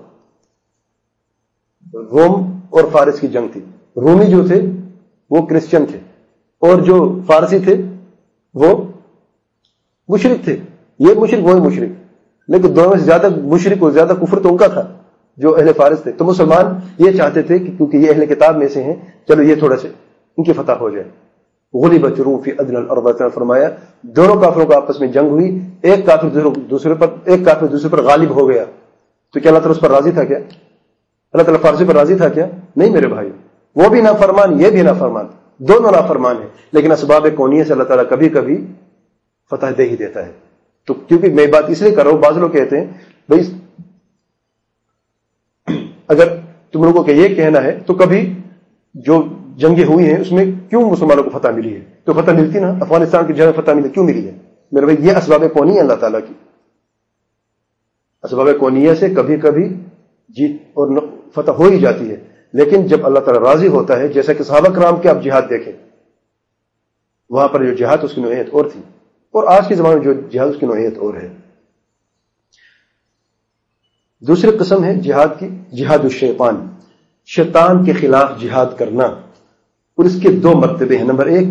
روم اور فارس کی جنگ تھی. رومی جو تھے وہ کرسچن تھے اور جو فارسی تھے وہ مشرک تھے. یہ مشرک وہی مشرک، لیکن دونوں میں سے زیادہ مشرک اور زیادہ کفر تو ان کا تھا جو اہل فارس تھے. تو مسلمان یہ چاہتے تھے کہ کیونکہ یہ اہل کتاب میں سے ہیں چلو یہ تھوڑا سے ان کی فتح ہو جائے. غلبت الروم فی ادنی الارض نے فرمایا دونوں کافروں کا آپس میں جنگ ہوئی، ایک کافر دوسرے پر غالب ہو گیا. تو کیا اللہ تعالیٰ اس پر راضی تھا؟ کیا اللہ تعالیٰ فارسی پر راضی تھا؟ کیا نہیں میرے بھائی. وہ بھی نافرمان یہ بھی نافرمان، دونوں نافرمان ہیں. لیکن اسباب کونیہ سے اللہ تعالیٰ کبھی کبھی فتح دے ہی دیتا ہے. تو کیونکہ میں بات اس لیے کر رہا ہوں، بعض لوگ کہتے ہیں بھائی اگر تم لوگوں کو یہ کہنا ہے تو کبھی جو جنگیں ہوئی ہیں اس میں کیوں مسلمانوں کو فتح ملی ہے؟ تو فتح ملتی نا، افغانستان کی جنگ فتح ملی کیوں ملی ہے میرے بھائی؟ یہ اسباب کونیہ اللہ تعالیٰ کی. اسباب کونیہ سے کبھی کبھی جیت اور فتح ہو ہی جاتی ہے. لیکن جب اللہ تعالیٰ راضی ہوتا ہے، جیسا کہ صحابہ کرام کے آپ جہاد دیکھیں، وہاں پر جو جہاد اس کی نوعیت اور تھی، اور آج کے زمانے میں جو جہاد اس کی نوعیت اور ہے. دوسری قسم ہے جہاد کی، جہاد الشیطان، شیطان کے خلاف جہاد کرنا. اور اس کے دو مرتبے ہیں. نمبر ایک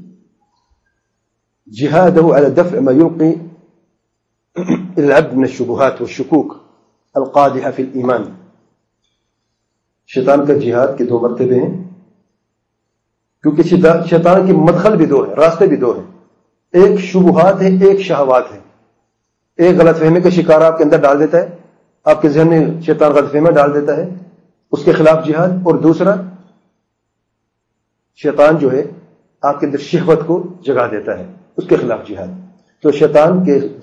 جہاد علی دفع ما یلقی العبد من الشبہات والشکوک القادحہ فی الایمان. شیطان کا جہاد کے دو مرتبے ہیں، کیونکہ شیطان کی مدخل بھی دو ہیں، راستے بھی دو ہیں. ایک شبہات ہے، ایک شہوات ہے. ایک غلط فہمی کا شکار آپ کے اندر ڈال دیتا ہے، آپ کے ذہن میں شیطان غلط فہمی ڈال دیتا ہے، اس کے خلاف جہاد. اور دوسرا شیطان جو ہے آپ کے اندر شہوت کو جگا دیتا ہے، اس کے خلاف جہاد. تو شیطان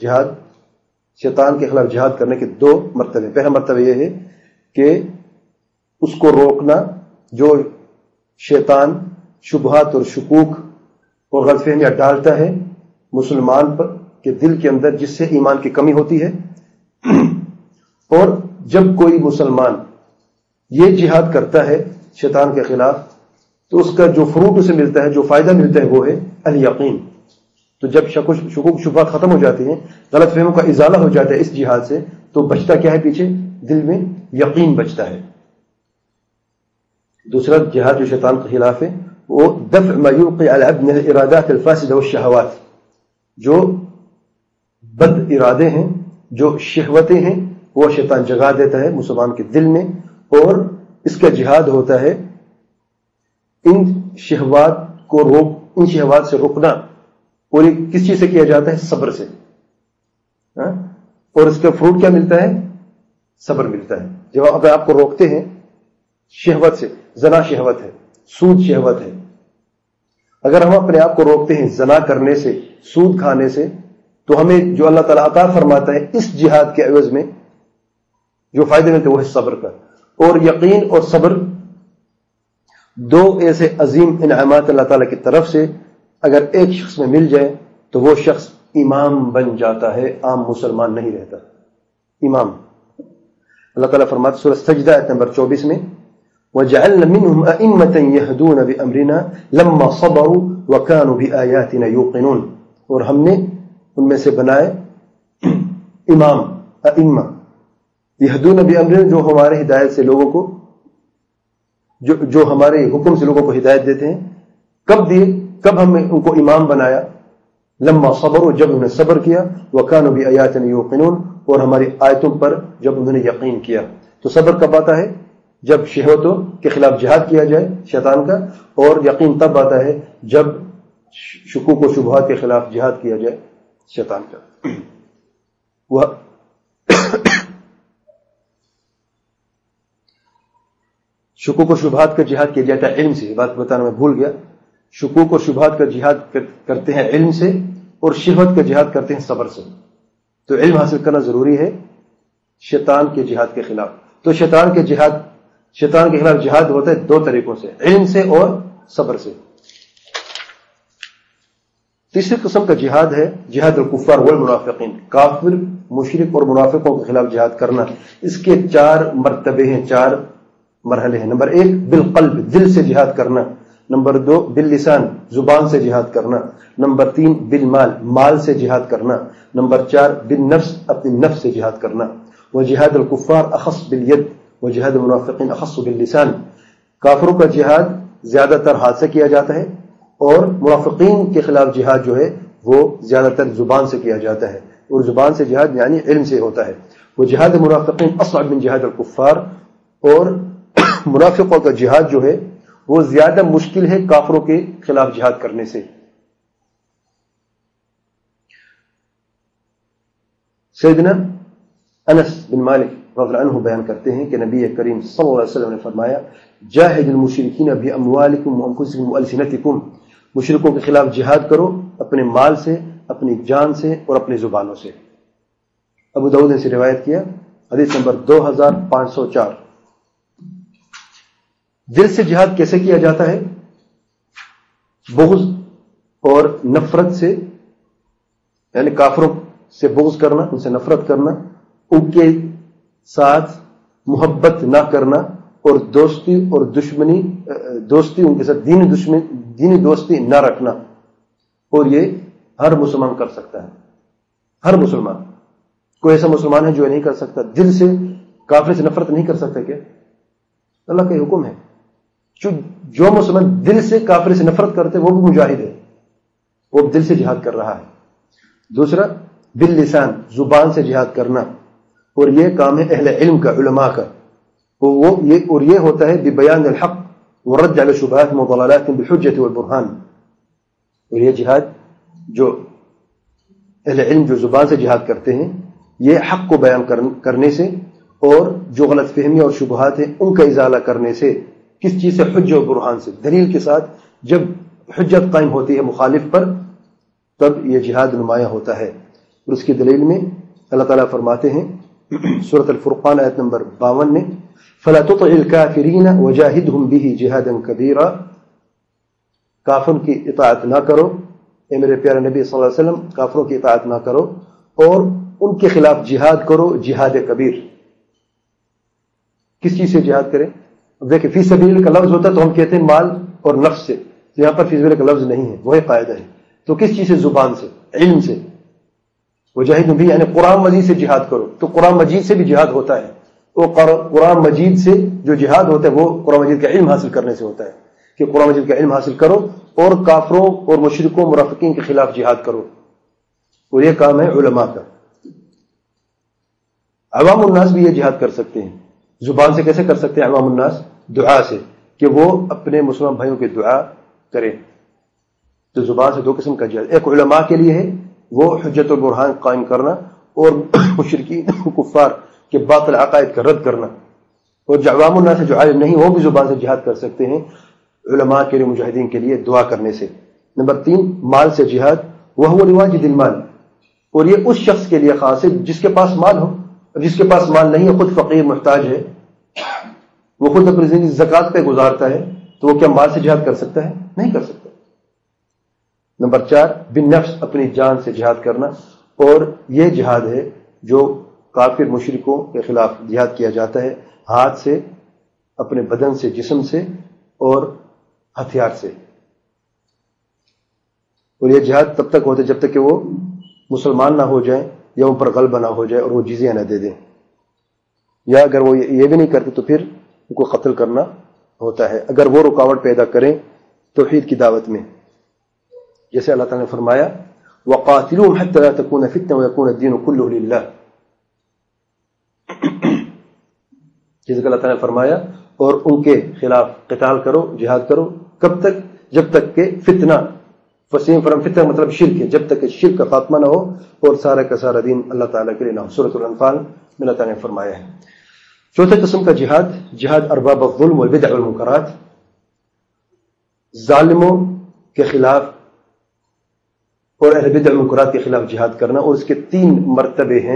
کے خلاف جہاد کرنے کے دو مرتبے. پہلا مرتبہ یہ ہے کہ اس کو روکنا، جو شیطان شبہات اور شکوک اور غلط فہمیاں ڈالتا ہے مسلمان پر کے دل کے اندر، جس سے ایمان کی کمی ہوتی ہے. اور جب کوئی مسلمان یہ جہاد کرتا ہے شیطان کے خلاف تو اس کا جو فروٹ اسے ملتا ہے، جو فائدہ ملتا ہے وہ ہے الیقین. تو جب شکوک شبہات ختم ہو جاتے ہیں، غلط فہمیوں کا ازالہ ہو جاتا ہے اس جہاد سے، تو بچتا کیا ہے پیچھے؟ دل میں یقین بچتا ہے. دوسرا جہاد جو شیطان کے خلاف ہے وہ دفع ما یلقی علی العبد من الارادات الفاسدہ والشہوات. جو بد ارادے ہیں، جو شہوتیں ہیں، وہ شیطان جگا دیتا ہے مسلمان کے دل میں. اور اس کا جہاد ہوتا ہے ان شہوات سے روکنا. اور یہ کس چیز سے کیا جاتا ہے؟ صبر سے. اور اس کا فروٹ کیا ملتا ہے؟ صبر ملتا ہے. جب آپ آپ کو روکتے ہیں شہوت سے، زنا شہوت ہے، سود شہوت ہے، اگر ہم اپنے آپ کو روکتے ہیں زنا کرنے سے، سود کھانے سے، تو ہمیں جو اللہ تعالیٰ عطا فرماتا ہے اس جہاد کے عوض میں جو فائدے ملتے ہیں وہ ہے صبر کا. اور یقین اور صبر دو ایسے عظیم انعامات اللہ تعالیٰ کی طرف سے اگر ایک شخص میں مل جائے تو وہ شخص امام بن جاتا ہے، عام مسلمان نہیں رہتا، امام. اللہ تعالیٰ فرماتا سورہ سجدہ آیت نمبر 24 میں وَجَعَلْنَا مِنْهُمْ أَئِمَّةً يَهْدُونَ بِأَمْرِنَا لَمَّا صَبَرُوا وَكَانُوا بِآيَاتِنَا يُوقِنُونَ. اور ہم نے ان میں سے بنائے امام، ائمہ یہدون بِأَمْرِنَا، جو ہمارے ہدایت سے لوگوں کو، جو ہمارے حکم سے لوگوں کو ہدایت دیتے ہیں. کب دیے؟ کب ہم نے ان کو امام بنایا؟ لما صبروا، جب انہوں نے صبر کیا، وَكَانُوا بِآيَاتِنَا يُوقِنُونَ، اور ہماری آیتوں پر جب انہوں نے یقین کیا. تو صبر کب آتا ہے؟ جب شہوتوں کے خلاف جہاد کیا جائے شیطان کا، اور یقین تب آتا ہے جب شکوک و شبہات کے خلاف جہاد کیا جائے شیطان کا۔ وہ شکوک و شبہات کا جہاد کیا جاتا ہے علم سے، یہ بات بتانا میں بھول گیا۔ شکوک و شبہات کا جہاد کرتے ہیں علم سے، اور شہوت کا جہاد کرتے ہیں صبر سے۔ تو علم حاصل کرنا ضروری ہے شیطان کے جہاد کے خلاف۔ تو شیطان کے خلاف جہاد ہوتا ہے دو طریقوں سے، علم سے اور صبر سے۔ تیسری قسم کا جہاد ہے جہاد الکفار والمنافقین، کافر، مشرک اور منافقوں کے خلاف جہاد کرنا۔ اس کے 4 مرتبے ہیں، 4 مرحلے ہیں۔ نمبر 1 بالقلب، دل سے جہاد کرنا۔ نمبر 2 باللسان، زبان سے جہاد کرنا۔ نمبر 3 بالمال، مال سے جہاد کرنا۔ نمبر 4 بالنفس، اپنی نفس سے جہاد کرنا۔ وجہاد الکفار اخص بالید وجہاد المنافقین اخص باللسان، کافروں کا جہاد زیادہ تر ہاتھ سے کیا جاتا ہے، اور منافقین کے خلاف جہاد جو ہے وہ زیادہ تر زبان سے کیا جاتا ہے، اور زبان سے جہاد یعنی علم سے ہوتا ہے۔ وجہاد المنافقین اصعب من جہاد الکفار، اور منافقوں کا جہاد جو ہے وہ زیادہ مشکل ہے کافروں کے خلاف جہاد کرنے سے۔ سیدنا انس بن مالک رضی اللہ عنہ بیان کرتے ہیں کہ نبی کریم صلی اللہ علیہ وسلم نے فرمایا، جاہد المشرکین باموالکم وانفسکم والسنتکم، مشرکوں کے خلاف جہاد کرو اپنے مال سے، اپنی جان سے اور اپنی زبانوں سے۔ ابو داؤد نے اسے روایت کیا، حدیث نمبر 2504۔ دل سے جہاد کیسے کیا جاتا ہے؟ بغض اور نفرت سے، یعنی کافروں سے بغض کرنا، ان سے نفرت کرنا، ان کے ساتھ محبت نہ کرنا، اور دوستی اور دشمنی، دوستی ان کے ساتھ دینی دوستی نہ رکھنا۔ اور یہ ہر مسلمان کر سکتا ہے، ہر مسلمان۔ کوئی ایسا مسلمان ہے جو نہیں کر سکتا؟ دل سے کافر سے نفرت نہیں کر سکتا کیا؟ اللہ کا حکم ہے، جو مسلمان دل سے کافر سے نفرت کرتے وہ بھی مجاہد ہے، وہ دل سے جہاد کر رہا ہے۔ دوسرا باللسان، زبان سے جہاد کرنا، اور یہ کام ہے اہل علم کا، علماء کا، اور یہ ہوتا ہے ببیان الحق ورد علی شبہات وضلالات بالحجۃ والبرہان۔ اور یہ جہاد جو اہل علم جو زبان سے جہاد کرتے ہیں، یہ حق کو بیان کرنے سے، اور جو غلط فہمی اور شبہات ہیں ان کا ازالہ کرنے سے۔ کس چیز سے؟ حجت و برہان سے، دلیل کے ساتھ۔ جب حجت قائم ہوتی ہے مخالف پر تب یہ جہاد نمایاں ہوتا ہے۔ اور اس کی دلیل میں اللہ تعالیٰ فرماتے ہیں سورۃ الفرقان آیت نمبر 52 میں، فَلَا تُطِعِ الْكَافِرِينَ وَجَاهِدْهُمْ بِهِ جِهَادًا كَبِيرًا، کافروں کی اطاعت نہ کرو، اے میرے پیارے نبی صلی اللہ علیہ وسلم، کافروں کی اطاعت نہ کرو اور ان کے خلاف جہاد کرو، جہاد کبیر۔ کس چیز سے جہاد کریں؟ دیکھیں، فی سبیل کا لفظ ہوتا ہے تو ہم کہتے ہیں مال اور نفس سے، یہاں پر فی سبیل کا لفظ نہیں ہے، وہی قاعدہ ہے۔ تو کس چیز سے؟ زبان سے، علم سے۔ وجاہد بھی یعنی قرآن مجید سے جہاد کرو، تو قرآن مجید سے بھی جہاد ہوتا ہے۔ وہ قرآن مجید سے جو جہاد ہوتا ہے وہ قرآن مجید کا علم حاصل کرنے سے ہوتا ہے، کہ قرآن مجید کا علم حاصل کرو اور کافروں اور مشرکوں منافقین کے خلاف جہاد کرو، اور یہ کام ہے علماء کا۔ عوام الناس بھی یہ جہاد کر سکتے ہیں۔ زبان سے کیسے کر سکتے ہیں عوام الناس؟ دعا سے، کہ وہ اپنے مسلمان بھائیوں کی دعا کریں۔ تو زبان سے 2 قسم کا جہاد، ایک علماء کے لیے ہے، وہ حجت البرہان قائم کرنا اور مشرکین کفار کے باطل عقائد کا رد کرنا۔ اور جو عوام الناس سے جو عالم نہیں وہ بھی زبان سے جہاد کر سکتے ہیں، علماء کے لیے، مجاہدین کے لیے دعا کرنے سے۔ نمبر 3 مال سے جہاد، وہو لواجد المال، اور یہ اس شخص کے لیے خاص ہے جس کے پاس مال ہو۔ جس کے پاس مال نہیں ہے، خود فقیر محتاج ہے، وہ خود اپنی زندگی زکات پہ گزارتا ہے، تو وہ کیا مال سے جہاد کر سکتا ہے؟ نہیں کر سکتا۔ نمبر 4 بالنفس، اپنی جان سے جہاد کرنا، اور یہ جہاد ہے جو کافر مشرکوں کے خلاف جہاد کیا جاتا ہے، ہاتھ سے، اپنے بدن سے، جسم سے اور ہتھیار سے۔ اور یہ جہاد تب تک ہوتا ہے جب تک کہ وہ مسلمان نہ ہو جائیں یا ان پر غلبہ نہ ہو جائے اور وہ جزیہ نہ دے دیں، یا اگر وہ یہ بھی نہیں کرتے تو پھر ان کو قتل کرنا ہوتا ہے اگر وہ رکاوٹ پیدا کریں توحید کی دعوت میں۔ جیسے اللہ تعالیٰ نے فرمایا وَقَاتِلُوهُمْ حَتَّى لَا تَكُونَ فِتْنَةٌ وَيَكُونَ الدِّينُ كُلُّهُ لِلَّهِ، جیسے کہ اللہ تعالیٰ نے فرمایا اور ان کے خلاف قتال کرو، جہاد کرو. کب تک؟ جب تک کہ فتنہ، فسیم فرم فتنہ مطلب شرک ہے، جب تک کہ شرک کا خاتمہ نہ ہو اور سارا کا سارا دین اللہ تعالیٰ کے لیے نہ ہو. سورۃ الانفال میں اللہ تعالیٰ نے فرمایا ہے. چوتھے قسم کا جہاد، جہاد ارباب الظلم والبدع والمنکرات، ظالموں کے خلاف اور اہل بدع والمنکرات کے خلاف جہاد کرنا. اور اس کے 3 مرتبے ہیں،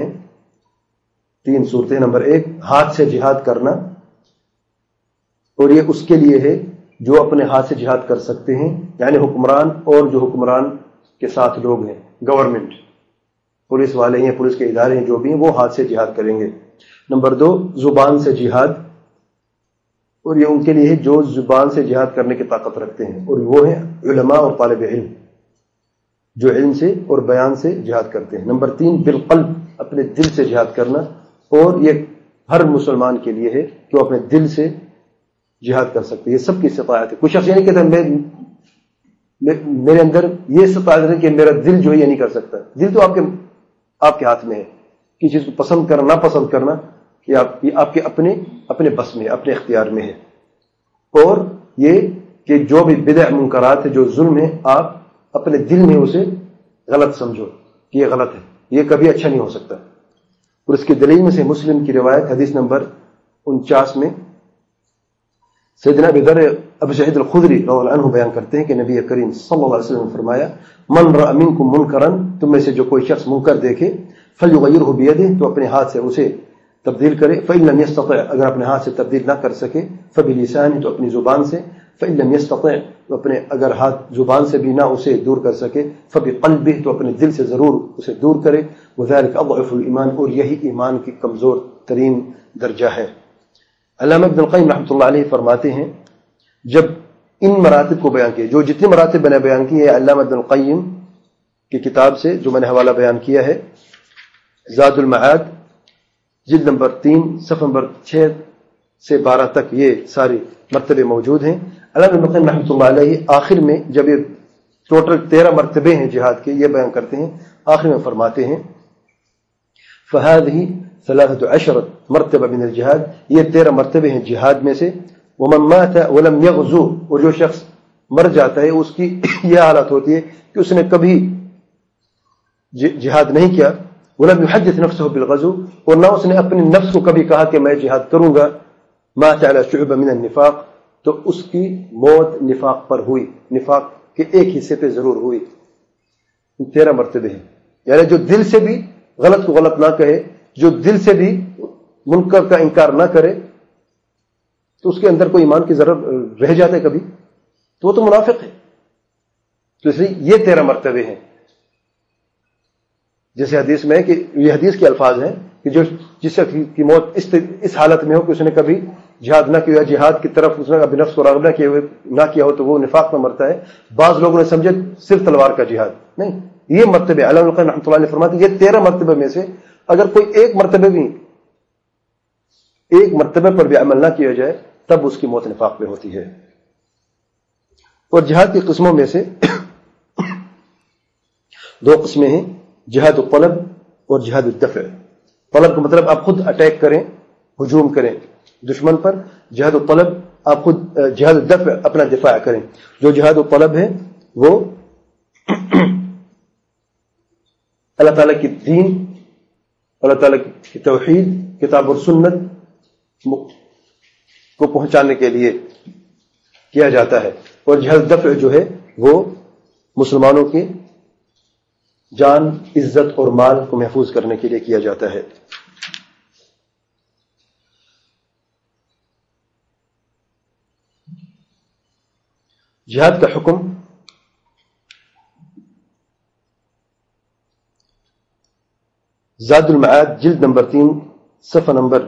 3 صورتیں. نمبر 1 ہاتھ سے جہاد کرنا، اور یہ اس کے لیے ہے جو اپنے ہاتھ سے جہاد کر سکتے ہیں، یعنی حکمران اور جو حکمران کے ساتھ لوگ ہیں، گورنمنٹ، پولیس والے ہیں، پولیس کے ادارے ہیں، جو بھی ہیں وہ ہاتھ سے جہاد کریں گے. نمبر 2 زبان سے جہاد، اور یہ ان کے لیے ہے جو زبان سے جہاد کرنے کی طاقت رکھتے ہیں، اور وہ ہیں علماء اور طالب علم جو علم سے اور بیان سے جہاد کرتے ہیں. نمبر 3 بالقلب، اپنے دل سے جہاد کرنا، اور یہ ہر مسلمان کے لیے ہے کہ وہ اپنے دل سے جہاد کر سکتے. یہ سب کی استطاعت ہے. کوئی شخص یہ نہیں کہتا میرے اندر یہ استطاعت ہے کہ میرا دل جو ہے یہ نہیں کر سکتا. دل تو آپ کے ہاتھ میں ہے. کسی چیز کو پسند کرنا نہ پسند کرنا یہ آپ کے اپنے بس میں، اپنے اختیار میں ہے. اور یہ کہ جو بھی بدع منکرات ہے، جو ظلم ہے، آپ اپنے دل میں اسے غلط سمجھو کہ یہ غلط ہے، یہ کبھی اچھا نہیں ہو سکتا. اور اس کی دلیل میں سے مسلم کی روایت حدیث نمبر 49 میں سیدنا ابو سعید الخدری رضی اللہ عنہ بیان کرتے ہیں کہ نبی کریم صلی اللہ علیہ وسلم نے فرمایا، من رأى منکم منکرا، تم میں سے جو کوئی شخص منکر دیکھے، فلیغیرہ بیدہ، تو اپنے ہاتھ سے اسے تبدیل کرے. فإن لم يستطع، اگر اپنے ہاتھ سے تبدیل نہ کر سکے، فبلسانہ، تو اپنی زبان سے. فإن لم يستطع، تو اگر ہاتھ زبان سے بھی نہ اسے دور کر سکے، فبقلبہ، تو اپنے دل سے ضرور اسے دور کرے. وذلك اضعف الایمان، اور یہی ایمان کی کمزور ترین درجہ ہے. علامہ ابن القیم رحمۃ اللہ علیہ فرماتے ہیں جب ان مراتب کو بیان کیا، جو جتنے مراتب میں نے بیان کیے علامہ ابن القیم کی کتاب سے جو میں نے حوالہ بیان کیا ہے، زاد المعاد جلد نمبر 3 صفحہ نمبر 6 سے 12 تک یہ سارے مرتبے موجود ہیں. علامہ ابن القیم رحمۃ اللہ علیہ آخر میں جب یہ ٹوٹل 13 مرتبے ہیں جہاد کے، یہ بیان کرتے ہیں. آخر میں فرماتے ہیں فهذه 13 مرتبہ من الجہاد، یہ 13 مرتبے ہیں جہاد میں سے. ومن مات ولم يغزو، اور جو شخص مر جاتا ہے اس کی یہ حالت ہوتی ہے کہ اس نے کبھی جہاد نہیں کیا. ولم يحدث نفسه بالغزو، اور نہ اس نے اپنے نفس کو کبھی کہا کہ میں جہاد کروں گا. مات على شعبہ من النفاق، تو اس کی موت نفاق پر ہوئی، نفاق کے ایک حصے پہ ضرور ہوئی. 13 مرتبے ہیں، یعنی جو دل سے بھی غلط کو غلط نہ کہے، جو دل سے بھی منکر کا انکار نہ کرے، تو اس کے اندر کوئی ایمان کی ضرورت رہ جاتا ہے کبھی، تو وہ تو منافق ہے. تو اس لیے یہ 13 مرتبے ہیں. جیسے حدیث میں کہ یہ حدیث کے الفاظ ہیں کہ جو جس شخص کی موت اس حالت میں ہو کہ اس نے کبھی جہاد نہ کیا، جہاد کی طرف اس نے اپنے نفس کو راغب نہ کیا ہو، تو وہ نفاق میں مرتا ہے. بعض لوگوں نے سمجھے صرف تلوار کا جہاد نہیں، یہ مرتبے علامہ القیم رحمۃ اللہ علیہ فرماتے ہیں یہ 13 مرتبے میں سے اگر کوئی ایک مرتبے پر بھی عمل نہ کیا جائے تب اس کی موت نفاق میں ہوتی ہے. اور جہاد کی قسموں میں سے 2 قسمیں ہیں، جہاد الطلب اور جہاد الدفع. طلب کا مطلب آپ خود اٹیک کریں، ہجوم کریں دشمن پر. جہاد الطلب آپ خود، جہاد الدفع اپنا دفاع کریں. جو جہاد الطلب ہے وہ اللہ تعالیٰ کی دین، اللہ تعالیٰ کی توحید، کتاب اور سنت کو پہنچانے کے لیے کیا جاتا ہے. اور جہاد دفع جو ہے وہ مسلمانوں کی جان، عزت اور مال کو محفوظ کرنے کے لیے کیا جاتا ہے. جہاد کا حکم زاد المعاد جلد نمبر 3 صفحہ نمبر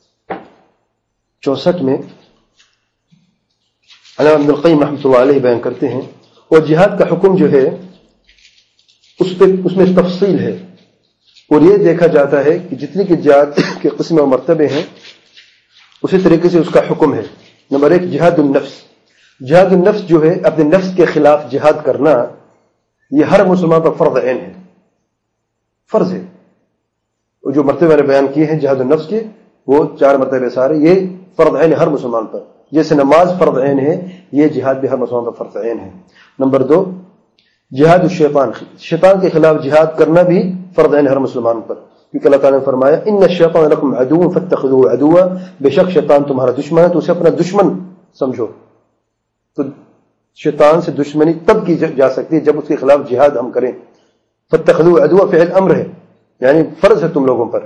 64 میں علامہ ابن القیم رحمۃ اللہ علیہ بیان کرتے ہیں. اور جہاد کا حکم جو ہے اس میں تفصیل ہے، اور یہ دیکھا جاتا ہے کہ جتنی کہ جہاد کے قسم و مرتبے ہیں اسی طریقے سے اس کا حکم ہے. نمبر 1 جہاد النفس. جہاد النفس جو ہے اپنے نفس کے خلاف جہاد کرنا، یہ ہر مسلمان پر فرض عین ہے، فرض ہے. اور جو مرتبہ نے بیان کیے ہیں جہاد النفس کے وہ 4 مرتبے سارے، یہ فرض عین ہر مسلمان پر، جیسے نماز فرض عین ہے یہ جہاد بھی ہر مسلمان پر فرض عین ہے۔ نمبر 2 جہاد الشیطان، شیطان کے خلاف جہاد کرنا بھی فرض عین ہر مسلمان پر، کیونکہ اللہ تعالیٰ نے فرمایا ان الشیطان لکم عدو فاتخذوه عدوا، بے شک شیطان تمہارا دشمن ہے تو اسے اپنا دشمن سمجھو۔ تو شیطان سے دشمنی تب کی جا سکتی ہے جب اس کے خلاف جہاد ہم کریں۔ فاتخذوه عدوا فعل امر ہے، یعنی فرض ہے تم لوگوں پر۔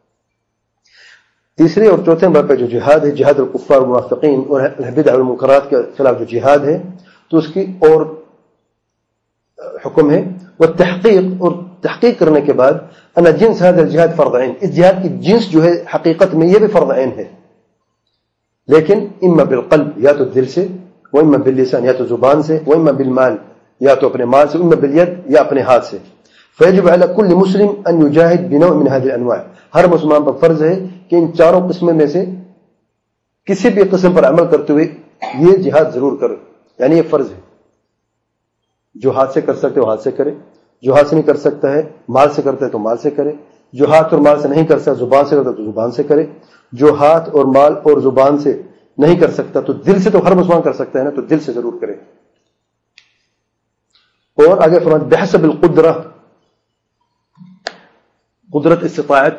تیسرے اور چوتھے نمبر پہ جو جہاد ہے، جہاد الکفار والمنافقین اور البدع والمنکرات کے خلاف جو جہاد ہے، تو اس کی اور حکم ہے وہ تحقیق، اور تحقیق کرنے کے بعد ان جنس هذا الجهاد فرض عین، اس جہاد کی جنس جو ہے حقیقت میں یہ بھی فرض عین ہے، لیکن اما بالقلب یا تو دل سے، و اما باللسان یا تو زبان سے، و اما بالمال یا تو اپنے مال سے، و اما بالید یا اپنے ہاتھ سے۔ فیجب علی کل مسلم ان یجاہد بنوع من هذه الانواع، ہر مسلمان پر فرض ہے کہ ان چاروں قسموں میں سے کسی بھی قسم پر عمل کرتے ہوئے یہ جہاد ضرور کرے، یعنی یہ فرض ہے۔ جو ہاتھ سے کر سکتے وہ ہاتھ سے کرے، جو ہاتھ سے نہیں کر سکتا ہے مال سے کرتا ہے تو مال سے کرے، جو ہاتھ اور مال سے نہیں کر سکتا زبان سے کرتا ہے تو زبان سے کرے، جو ہاتھ اور مال اور زبان سے نہیں کر سکتا تو دل سے تو ہر مسلمان کر سکتا ہے نا، تو دل سے ضرور کرے۔ اور آگے فرمایا بحسب القدرہ، قدرت استطاعت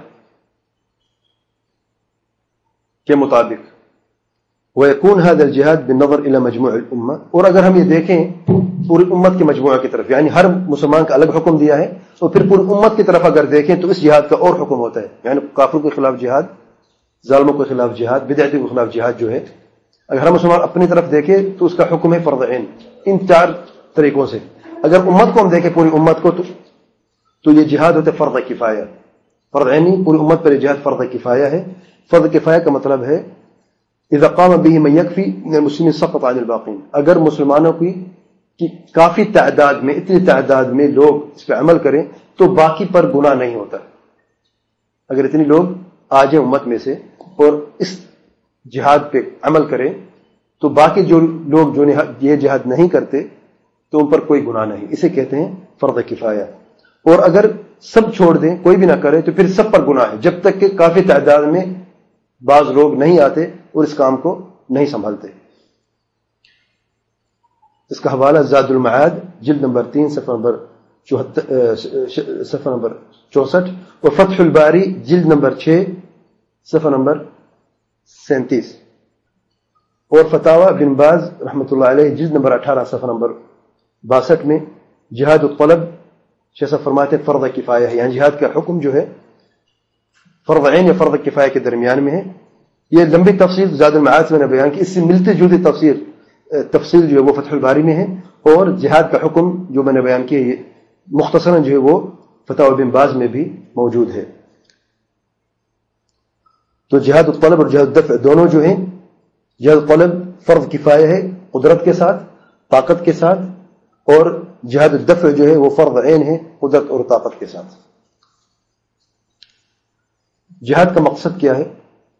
کے مطابق، ويكون هذا الجهاد بالنظر الى مجموع الامه، اور اگر ہم یہ دیکھیں پوری امت کے مجموعہ کی طرف، یعنی ہر مسلمان کا الگ حکم دیا ہے، اور پھر پوری امت کی طرف اگر دیکھیں تو اس جہاد کا اور حکم ہوتا ہے، یعنی کافروں کے خلاف جہاد، ظالموں کے خلاف جہاد، بدعتیوں کے خلاف جہاد جو ہے، اگر ہر مسلمان اپنی طرف دیکھے تو اس کا حکم ہے فرض عین ان 4 طریقوں سے۔ اگر امت کو ہم دیکھیں پوری امت کو تو یہ جہاد ہوتا ہے فرض کفایہ، فرض عینی پوری امت پر یہ جہاد فرض کفایہ ہے۔ فرض کفایہ کا مطلب ہے اذا قام به من يكفي من المسلمين سقط عن الباقين، اگر مسلمانوں کی کافی تعداد میں، اتنی تعداد میں لوگ اس پہ عمل کریں تو باقی پر گناہ نہیں ہوتا۔ اگر اتنی لوگ آ جائیں امت میں سے اور اس جہاد پہ عمل کریں تو باقی جو لوگ جو یہ جہاد نہیں کرتے تو ان پر کوئی گناہ نہیں، اسے کہتے ہیں فرض کفایہ۔ اور اگر سب چھوڑ دیں، کوئی بھی نہ کرے، تو پھر سب پر گناہ ہے، جب تک کہ کافی تعداد میں بعض لوگ نہیں آتے اور اس کام کو نہیں سنبھالتے۔ اس کا حوالہ زاد المعاد جلد نمبر 3 صفحہ نمبر 64، اور فتح الباری جلد نمبر 6 صفحہ نمبر 37، اور فتاوی بن باز رحمۃ اللہ علیہ جلد نمبر 18 صفحہ نمبر 62 میں جہاد الطلب شیخ صاحب فرماتے ہیں فرض کفایہ ہے، یعنی جہاد کا حکم جو ہے فرض عین یا فرض کفایہ کے درمیان میں ہے۔ یہ لمبی تفصیل زاد المعاد میں نے بیان کی، اس سے ملتی جلتی تفصیل جو ہے وہ فتح الباری میں ہے، اور جہاد کا حکم جو میں نے بیان کیا یہ مختصراً جو ہے وہ فتاوی بن باز میں بھی موجود ہے۔ تو جہاد الطلب اور جہاد الدفع دونوں جو ہیں، جہاد الطلب فرض کفایہ ہے قدرت کے ساتھ، طاقت کے ساتھ، اور جہاد الدفع جو ہے وہ فرض عین ہے قدرت اور طاقت کے ساتھ۔ جہاد کا مقصد کیا ہے؟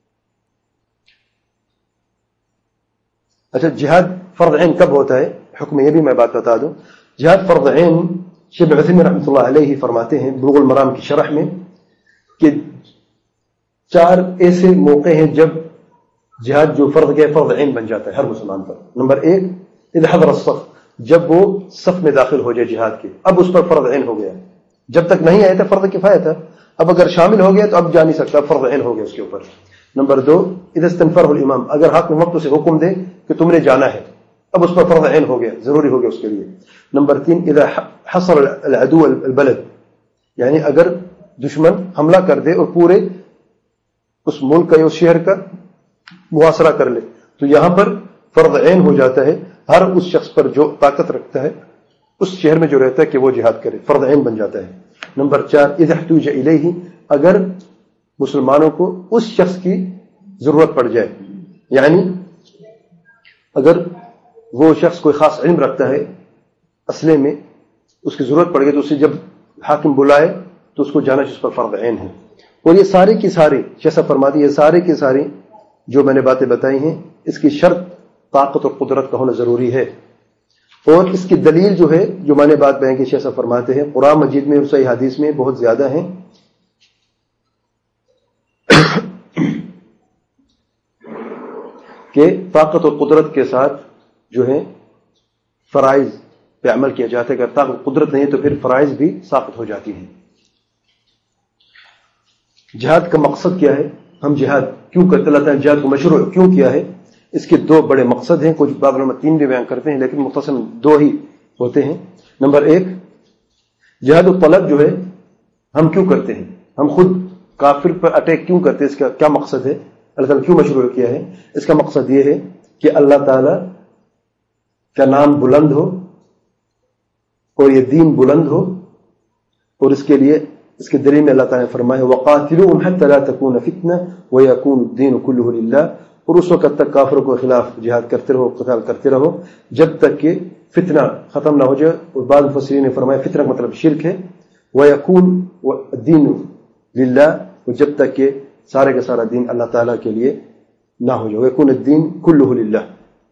اچھا، جہاد فرض عین کب ہوتا ہے، حکم یہ بھی میں بات بتا دوں۔ جہاد فرض عین شیخ عثیمین رحمۃ اللہ علیہ فرماتے ہیں بلوغ المرام کی شرح میں کہ 4 ایسے موقع ہیں جب جہاد جو فرض کے فرض عین بن جاتا ہے ہر مسلمان پر۔ نمبر 1 اذا حضر الصف، جب وہ صف میں داخل ہو جائے جہاد کے، اب اس پر فرض عین ہو گیا، جب تک نہیں آیا تھا فرض کفایہ تھا، اب اگر شامل ہو گیا تو اب جا نہیں سکتا، فرض عین ہو گیا اس کے اوپر۔ نمبر 2 اذا استنفره الامام، اگر حاکم وقت اسے حکم دے کہ تم نے جانا ہے، اب اس پر فرض عین ہو گیا، ضروری ہو گیا اس کے لیے۔ نمبر 3 اذا حصر العدو البلد، یعنی اگر دشمن حملہ کر دے اور پورے اس ملک کا یا اس شہر کا محاصرہ کر لے، تو یہاں پر فرض عین ہو جاتا ہے ہر اس شخص پر جو طاقت رکھتا ہے اس شہر میں جو رہتا ہے کہ وہ جہاد کرے، فرض عین بن جاتا ہے۔ نمبر 4 اذا احتوج الیہ، اگر مسلمانوں کو اس شخص کی ضرورت پڑ جائے، یعنی اگر وہ شخص کوئی خاص علم رکھتا ہے اسلحے میں، اس کی ضرورت پڑ گئی تو اسے جب حاکم بلائے تو اس کو جانا اس پر فرض عین ہے۔ اور یہ سارے کی ساری جیسا فرماتی ہے، سارے کی ساری جو میں نے باتیں بتائی ہیں اس کی شرط طاقت اور قدرت کا ہونا ضروری ہے۔ اور اس کی دلیل جو ہے، جو میں نے بات بیان کی، شیخ صاحب فرماتے ہیں قرآن مجید میں اور صحیح حدیث میں بہت زیادہ ہیں۔ کہ طاقت اور قدرت کے ساتھ جو ہے فرائض پہ عمل کیا جاتا ہے. اگر طاقت قدرت نہیں ہے تو پھر فرائض بھی ساقط ہو جاتی ہیں. جہاد کا مقصد کیا ہے؟ ہم جہاد کیوں کرتے؟ اللہ تعالیٰ نے جہاد کو مشروع کیوں کیا ہے؟ اس کے دو بڑے مقصد ہیں. کچھ بعض علماء 3 بھی بیان کرتے ہیں لیکن مختصراً 2 ہی ہوتے ہیں. نمبر 1، جہاد و طلب جو ہے ہم کیوں کرتے ہیں؟ ہم خود کافر پر اٹیک کیوں کرتے ہیں؟ اس کا کیا مقصد ہے؟ اللہ تعالیٰ نے کیوں مشروع کیا ہے؟ اس کا مقصد یہ ہے کہ اللہ تعالیٰ کا نام بلند ہو اور یہ دین بلند ہو. اور اس کے لیے اس کے دلیل میں اللہ تعالیٰ نے فرمایا وَقَاتِلُوهُمْ حَتَّى لَا تَكُونَ فِتْنَةٌ وَيَكُونَ الدِّينُ كُلُّهُ لِلَّهِ. اور اس وقت تک کافروں کے خلاف جہاد کرتے رہو، قتال کرتے رہو جب تک کہ فتنہ ختم نہ ہو جائے. اور بعض مفسرین نے فرمایا فتنہ مطلب شرک ہے. وَيَكُونَ الدِّينُ لِلَّهِ، اور جب تک کہ سارے کا سارا دین اللہ تعالیٰ کے لیے نہ ہو جائے. وَيَكُونَ الدِّينُ كُلُّهُ لِلَّهِ.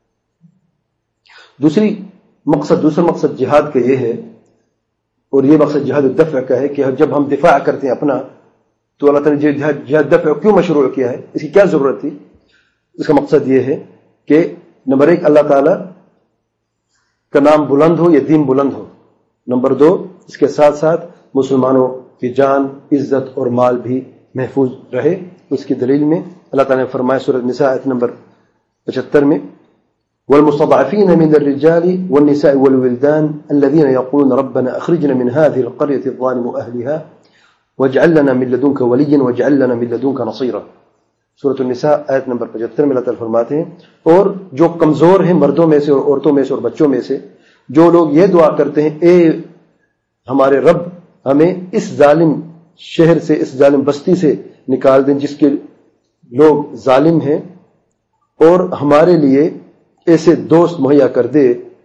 دوسرا مقصد جہاد کا یہ ہے، اور یہ مقصد جہاد الدفع کا ہے کہ جب ہم دفاع کرتے ہیں اپنا، تو اللہ تعالیٰ نے جہاد دفع کیوں مشروع کیا ہے؟ اس کی کیا ضرورت تھی؟ اس کا مقصد یہ ہے کہ نمبر 1 اللہ تعالیٰ کا نام بلند ہو، یہ دین بلند ہو. نمبر 2 اس کے ساتھ ساتھ مسلمانوں کی جان، عزت اور مال بھی محفوظ رہے. اس کی دلیل میں اللہ تعالیٰ نے فرمایا سورۃ النساء آیت نمبر 75 میں والمستضعفين من الرجال والنساء والولدان الذين يقولون ربنا أخرجنا من هذه القرية الظالم أهلها واجعل لنا من لدنك وليا واجعل لنا من لدنك نصيرا. سورۃ النساء آیت نمبر 75 میں اللہ تعالیٰ فرماتے ہیں اور جو کمزور ہیں مردوں میں سے اور عورتوں میں سے اور بچوں میں سے، جو لوگ یہ دعا کرتے ہیں اے ہمارے رب ہمیں اس ظالم شہر سے، اس ظالم بستی سے نکال دیں جس کے لوگ ظالم ہیں، اور ہمارے لیے ایسے دوست مہیا کر دے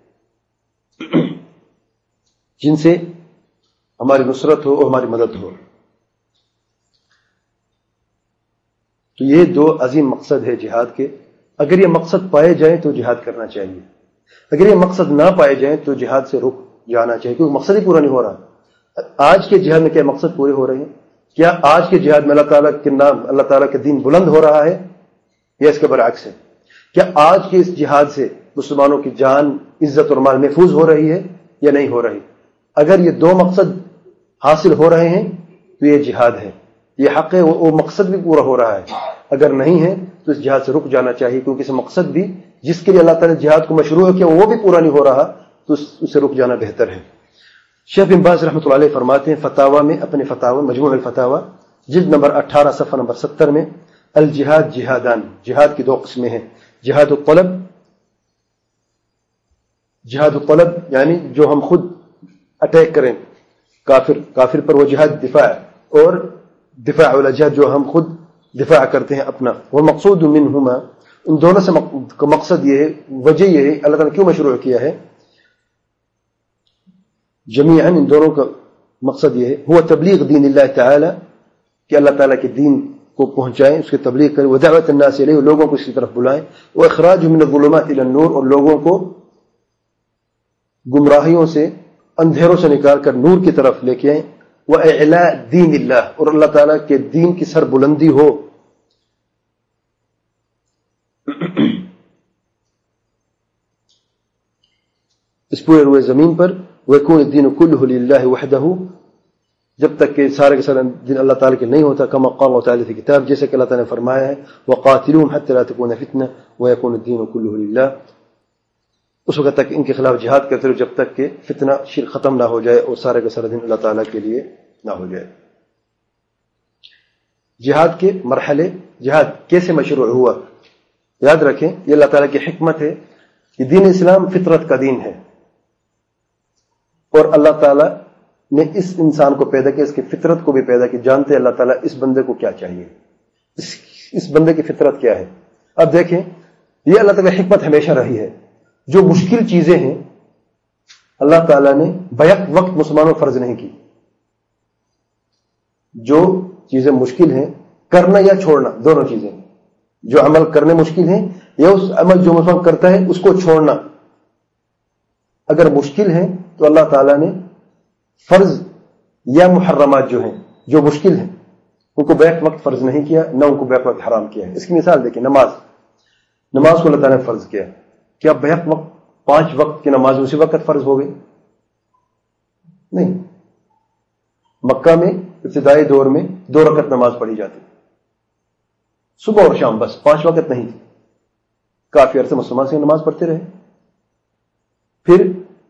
جن سے ہماری نصرت ہو اور ہماری مدد ہو. تو یہ 2 عظیم مقصد ہے جہاد کے. اگر یہ مقصد پائے جائیں تو جہاد کرنا چاہیے، اگر یہ مقصد نہ پائے جائیں تو جہاد سے رک جانا چاہیے، کیونکہ مقصد ہی پورا نہیں ہو رہا. آج کے جہاد میں کیا مقصد پورے ہو رہے ہیں؟ کیا آج کے جہاد میں اللہ تعالیٰ کے نام، اللہ تعالیٰ کے دین بلند ہو رہا ہے، یا اس کے برعکس ہے؟ کیا آج کے اس جہاد سے مسلمانوں کی جان، عزت اور مال محفوظ ہو رہی ہے یا نہیں ہو رہی؟ اگر یہ 2 مقصد حاصل ہو رہے ہیں تو یہ جہاد ہے، یہ حق ہے، وہ مقصد بھی پورا ہو رہا ہے. اگر نہیں ہے تو اس جہاد سے رک جانا چاہیے، کیونکہ اس مقصد بھی جس کے لیے اللہ تعالیٰ نے جہاد کو مشروع کیا وہ بھی پورا نہیں ہو رہا، تو اس سے رک جانا بہتر ہے. شیخ بن باز رحمۃ اللہ علیہ فرماتے ہیں فتاوی میں، اپنے فتاوی مجموع الفتاوی جلد نمبر 18 صفحہ نمبر 70 میں الجہاد جہادان، جہاد کی 2 قسمیں ہیں. جہاد الطلب یعنی جو ہم خود اٹیک کریں کافر پر، وہ جہاد دفاع، اور دفاع والا جہاد جو ہم خود دفاع کرتے ہیں اپنا. والمقصود منہما، ان دونوں سے مقصد یہ ہے، وجہ یہ ہے اللہ تعالیٰ نے کیوں مشروع کیا ہے جمیعاً، ان دونوں کا مقصد یہ ہے ہوا تبلیغ دین اللہ تعالی، کہ اللہ تعالیٰ کے دین کو پہنچائیں، اس کی تبلیغ کریں. ودعوت الناس الیہ، لوگوں کو اس کی طرف بلائیں. واخراج من الظلمات الى النور، اور لوگوں کو گمراہیوں سے، اندھیروں سے نکال کر نور کی طرف لے کے آئیں. واعلاء دین اللہ، اور اللہ تعالیٰ کے دین کی سر بلندی ہو. اس پورے روئے زمین پر. ويكون الدين كله لله وحده، جب تک کہ سارے کے سارے دین اللہ تعالیٰ کے نہیں ہوتا. كما قال الله تعالیٰ فی کتاب، جیسے کہ اللہ تعالیٰ نے فرمایا ہے وقاتلوهم حتى لا تكون فتنة ويكون الدين كله لله. اس وقت تک ان کے خلاف جہاد کرتے رہو جب تک کہ فتنہ شرک ختم نہ ہو جائے اور سارے کا سارا دین اللہ تعالیٰ کے لیے نہ ہو جائے. جہاد کے مرحلے، جہاد کیسے مشروع ہوا؟ یاد رکھیں یہ اللہ تعالیٰ کی حکمت ہے. یہ دین اسلام فطرت کا دین ہے، اور اللہ تعالیٰ نے اس انسان کو پیدا کیا، اس کی فطرت کو بھی پیدا کی. جانتے ہیں اللہ تعالیٰ اس بندے کو کیا چاہیے، اس بندے کی فطرت کیا ہے. اب دیکھیں یہ اللہ تعالیٰ کی حکمت ہمیشہ رہی ہے. جو مشکل چیزیں ہیں اللہ تعالیٰ نے بیک وقت مسلمانوں فرض نہیں کی. جو چیزیں مشکل ہیں کرنا یا چھوڑنا، دونوں چیزیں، جو عمل کرنے مشکل ہیں یا اس عمل جو مسلمان کرتا ہے اس کو چھوڑنا، اگر مشکل ہے تو اللہ تعالیٰ نے فرض یا محرمات جو ہیں جو مشکل ہیں ان کو بیک وقت فرض نہیں کیا، نہ ان کو بیک وقت حرام کیا ہے. اس کی مثال دیکھیں، نماز کو اللہ تعالیٰ نے فرض کیا. کیا بیک وقت 5 وقت کی نماز اسی وقت فرض ہو گئی؟ نہیں. مکہ میں ابتدائی دور میں 2 رکعت نماز پڑھی جاتی، صبح اور شام، بس 5 وقت نہیں تھی. کافی عرصے مسلمان سے نماز پڑھتے رہے. پھر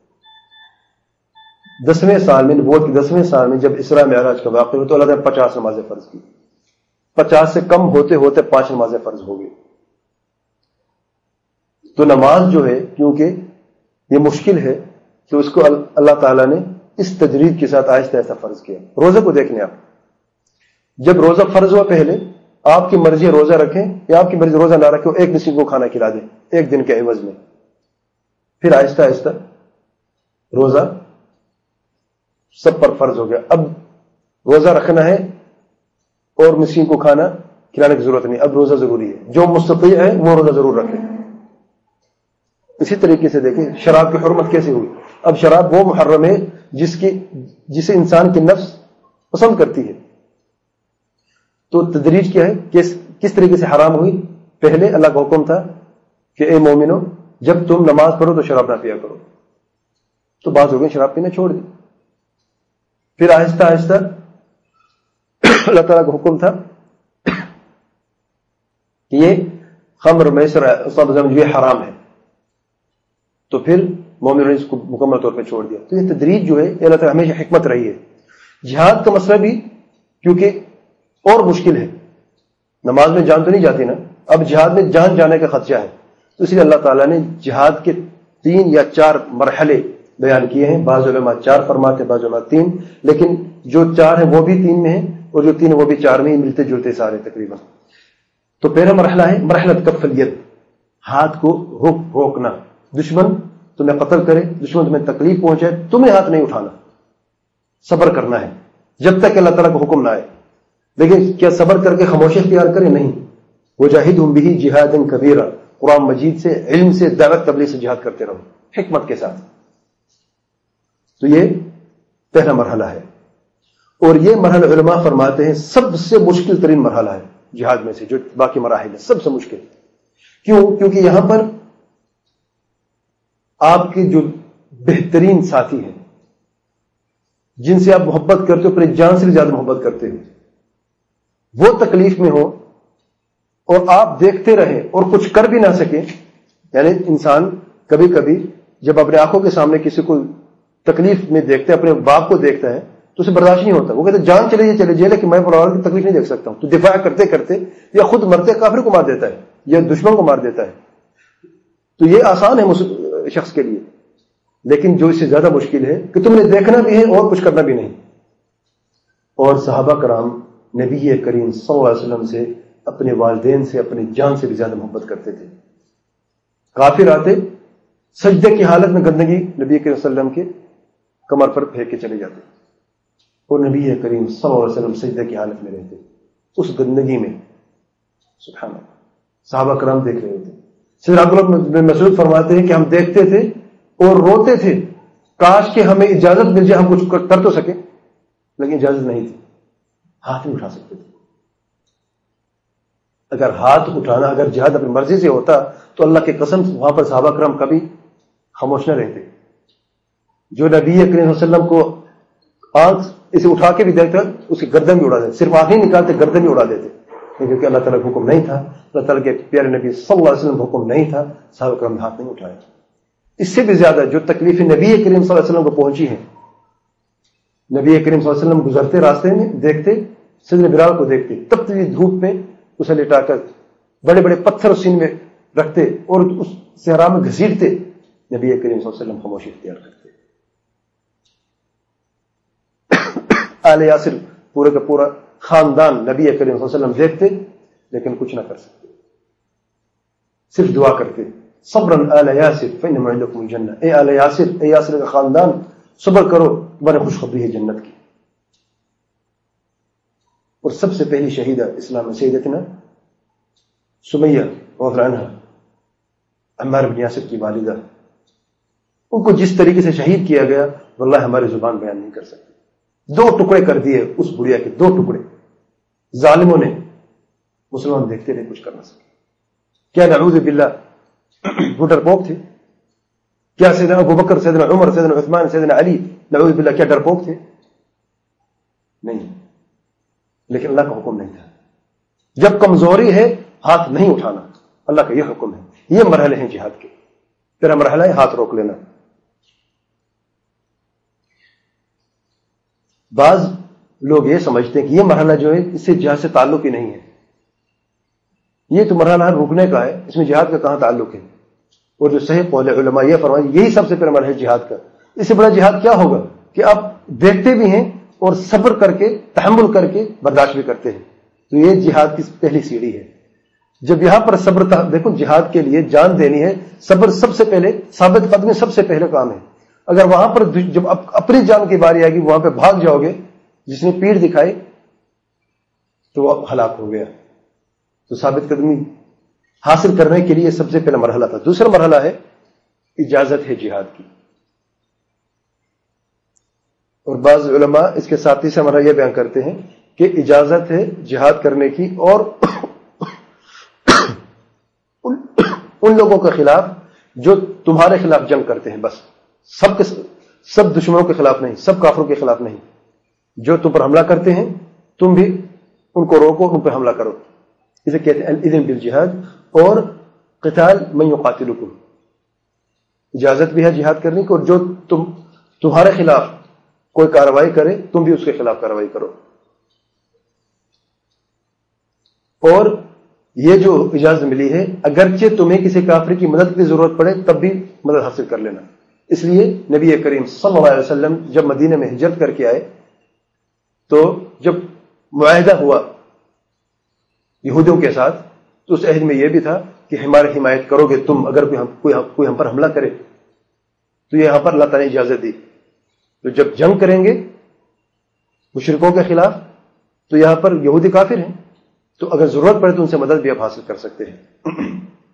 10ویں سال میں، نبوت کے 10ویں سال میں جب اسراء معراج کا واقعہ ہوا تو اللہ نے 50 نمازیں فرض کی. 50 سے کم ہوتے ہوتے 5 نمازیں فرض ہو گئی. تو نماز جو ہے کیونکہ یہ مشکل ہے تو اس کو اللہ تعالیٰ نے اس تجرید کے ساتھ آہستہ آہستہ فرض کیا. روزہ کو دیکھ لیں آپ، جب روزہ فرض ہوا پہلے آپ کی مرضی روزہ رکھیں یا آپ کی مرضی روزہ نہ رکھیں، ایک مسکین کو کھانا کھلا دیں 1 دن کے عوض میں. پھر آہستہ آہستہ روزہ سب پر فرض ہو گیا. اب روزہ رکھنا ہے اور مسکین کو کھانا کھلانے کی ضرورت نہیں، اب روزہ ضروری ہے. جو مستطیع ہے وہ روزہ ضرور رکھے. اسی طریقے سے دیکھیں شراب کی حرمت کیسے ہوئی. اب شراب وہ محرم ہے جسے انسان کی نفس پسند کرتی ہے. تو تدریج کیا ہے، کس طریقے سے حرام ہوئی؟ پہلے اللہ کا حکم تھا کہ اے مومنو جب تم نماز پڑھو تو شراب نہ پیا کرو. تو بعض لوگوں نے شراب پینا چھوڑ دی. پھر آہستہ آہستہ اللہ تعالیٰ کا حکم تھا کہ یہ خمر میسر یہ حرام ہے. تو پھر مومنوں نے اس کو مکمل طور پہ چھوڑ دیا. تو یہ تدریج جو ہے یہ اللہ تعالیٰ ہمیشہ حکمت رہی ہے. جہاد کا مسئلہ بھی کیونکہ اور مشکل ہے، نماز میں جان تو نہیں جاتی نا، اب جہاد میں جان جانے کا خدشہ ہے. تو اس لیے اللہ تعالیٰ نے جہاد کے 3 یا 4 مرحلے بیان کیے ہیں. بعض علماء 4 فرماتے ہیں، بعض علماء 3، لیکن جو 4 ہیں وہ بھی 3 میں ہیں اور جو 3 ہیں وہ بھی 4 میں ہی ملتے جلتے سارے تقریباً. تو پہلا مرحلہ ہے مرحلۃ کف الید، ہاتھ کو روکنا. دشمن تمہیں قتل کرے، دشمن تمہیں تکلیف پہنچائے، تمہیں ہاتھ نہیں اٹھانا، صبر کرنا ہے جب تک کہ اللہ تعالیٰ کا حکم نہ آئے. لیکن کیا صبر کر کے خاموشی اختیار کرے؟ نہیں. وجاہدہم بہ جہادا کبیرا، قرآن مجید سے، علم سے، دعوت تبلیغ سے جہاد کرتے رہو حکمت کے ساتھ. تو یہ پہلا مرحلہ ہے. اور یہ مرحلہ علماء فرماتے ہیں سب سے مشکل ترین مرحلہ ہے جہاد میں سے، جو باقی مراحل ہے سب سے مشکل. کیوں؟ کیونکہ یہاں پر آپ کے جو بہترین ساتھی ہیں، جن سے آپ محبت کرتے ہو، اپنی جان سے بھی زیادہ محبت کرتے ہو، وہ تکلیف میں ہو اور آپ دیکھتے رہے اور کچھ کر بھی نہ سکے. یعنی انسان کبھی کبھی جب اپنے آنکھوں کے سامنے کسی کو تکلیف میں دیکھتا ہے، اپنے باپ کو دیکھتا ہے تو اسے برداشت نہیں ہوتا. وہ کہتے جان چلے جائے لیکن میں فلاں کی تکلیف نہیں دیکھ سکتا ہوں. تو دفاع کرتے کرتے یا خود مرتے کافر کو مار دیتا ہے یا دشمن کو مار دیتا ہے. تو یہ آسان ہے شخص کے لیے، لیکن جو اس سے زیادہ مشکل ہے کہ تم نے دیکھنا بھی ہے اور کچھ کرنا بھی نہیں. اور صحابہ کرام نبی کریم صلی اللہ علیہ وسلم سے، اپنے والدین سے، اپنی جان سے بھی زیادہ محبت کرتے تھے. کافر آتے سجدے کی حالت میں گندگی نبی کریم صلی اللہ علیہ وسلم کے کمر پر پھینک کے چلے جاتے اور نبی کریم صلی اللہ علیہ وسلم سجدے کی حالت میں رہتے اس گندگی میں. سبحان اللہ، صحابہ کرام دیکھ رہے ہوتے. سیدنا عبداللہ بن مسعود فرماتے ہیں کہ ہم دیکھتے تھے اور روتے تھے، کاش کہ ہمیں اجازت مل جائے، ہم کچھ کر تو سکے، لیکن اجازت نہیں تھی. ہاتھ نہیں اٹھا سکتے تھے. اگر ہاتھ اٹھانا، اگر جہاد اپنی مرضی سے ہوتا تو اللہ کی قسم وہاں پر صحابہ کرام کبھی خاموش نہ رہتے. جو نبی کریم صلی اللہ علیہ وسلم کو آنکھ اسے اٹھا کے بھی دیکھتا اس کی گردن بھی اڑا دیتے، صرف آنکھ نہیں نکالتے، گردن بھی اڑا دیتے. کیونکہ اللہ تعالیٰ کا حکم نہیں تھا، اللہ تعالیٰ کے پیارے نبی صلی اللہ علیہ وسلم کا حکم نہیں تھا، صحابہ کرام نے ہاتھ نہیں اٹھایا. اس سے بھی زیادہ جو تکلیفیں نبی کریم صلی اللہ علیہ وسلم کو پہنچی ہیں، نبی کریم صلی اللہ علیہ وسلم گزرتے راستے میں دیکھتے سیدنا بلال کو دیکھتے تپتی دھوپ میں اسے لٹا کر بڑے بڑے پتھر سین میں رکھتے اور اس صحرا میں گھسیٹتے، نبی کریم صلی اللہ علیہ وسلم خاموشی اختیار کرتے. آل یاسر پورے کا پورا خاندان نبی کریم صلی اللہ علیہ وسلم دیکھتے لیکن کچھ نہ کر سکتے، صرف دعا کرتے. صبرا آل یاسر فإن موعدکم الجنہ، اے آل یاسر، اے یاسر کا خاندان صبر کرو، تمہاری خوشخبری ہے جنت کی. اور سب سے پہلی شہیدہ اسلام میں سیدتنا سمیہ رضی اللہ عنہا، عمار بن یاسر کی والدہ، ان کو جس طریقے سے شہید کیا گیا واللہ ہماری زبان بیان نہیں کر سکتی. 2 ٹکڑے کر دیے اس بڑھیا کے، 2 ٹکڑے ظالموں نے. مسلمان دیکھتے رہے، کچھ کر نہ سکے. کیا نعوذ باللہ وہ ڈرپوک تھے؟ کیا سیدنا ابو بکر، سیدنا عمر، سیدنا عثمان، سیدنا علی نعوذ باللہ کیا ڈرپوک تھے؟ نہیں، لیکن اللہ کا حکم نہیں تھا. جب کمزوری ہے ہاتھ نہیں اٹھانا، اللہ کا یہ حکم ہے. یہ مرحلے ہیں جہاد کے. پھر مرحلہ ہے ہاتھ روک لینا. بعض لوگ یہ سمجھتے ہیں کہ یہ مرحلہ جو ہے اس سے جہاد سے تعلق ہی نہیں ہے. یہ تو مرحلہ رکنے کا ہے، اس میں جہاد کا کہاں تعلق ہے؟ اور جو صحیح قول علماء یہ فرمائیں یہی سب سے پہلا مرحلہ ہے جہاد کا. اس سے بڑا جہاد کیا ہوگا کہ آپ دیکھتے بھی ہیں اور صبر کر کے، تحمل کر کے برداشت بھی کرتے ہیں. تو یہ جہاد کی پہلی سیڑھی ہے. جب یہاں پر صبر دیکھو، جہاد کے لیے جان دینی ہے، صبر سب سے پہلے، ثابت قدمی سب سے پہلے کام ہے. اگر وہاں پر جب اپنی جان کی باری آئے گی وہاں پہ بھاگ جاؤ گے، جس نے پیڑ دکھائی تو وہ ہلاک ہو گیا. تو ثابت قدمی حاصل کرنے کے لیے سب سے پہلا مرحلہ تھا. دوسرا مرحلہ ہے اجازت ہے جہاد کی. اور بعض علماء اس کے ساتھ تیسرا مرحلہ یہ بیان کرتے ہیں کہ اجازت ہے جہاد کرنے کی، اور ان لوگوں کے خلاف جو تمہارے خلاف جنگ کرتے ہیں. بس سب دشمنوں کے خلاف نہیں، سب کافروں کے خلاف نہیں. جو تم پر حملہ کرتے ہیں تم بھی ان کو روکو، ان پہ حملہ کرو. اسے کہتے ہیں الاذن بالجہاد. اور قتال من یقاتلکم، اجازت بھی ہے جہاد کرنے کی، اور جو تمہارے خلاف کوئی کارروائی کرے تم بھی اس کے خلاف کارروائی کرو. اور یہ جو اجازت ملی ہے، اگرچہ تمہیں کسی کافر کی مدد کی ضرورت پڑے تب بھی مدد حاصل کر لینا. اس لیے نبی کریم صلی اللہ علیہ وسلم جب مدینہ میں ہجرت کر کے آئے تو جب معاہدہ ہوا یہودیوں کے ساتھ تو اس عہد میں یہ بھی تھا کہ ہماری حمایت کرو گے تم، اگر کوئی ہم پر حملہ کرے. تو یہاں پر اللہ تعالیٰ نے اجازت دی. تو جب جنگ کریں گے مشرکوں کے خلاف تو یہاں پر یہودی کافر ہیں، تو اگر ضرورت پڑے تو ان سے مدد بھی آپ حاصل کر سکتے ہیں.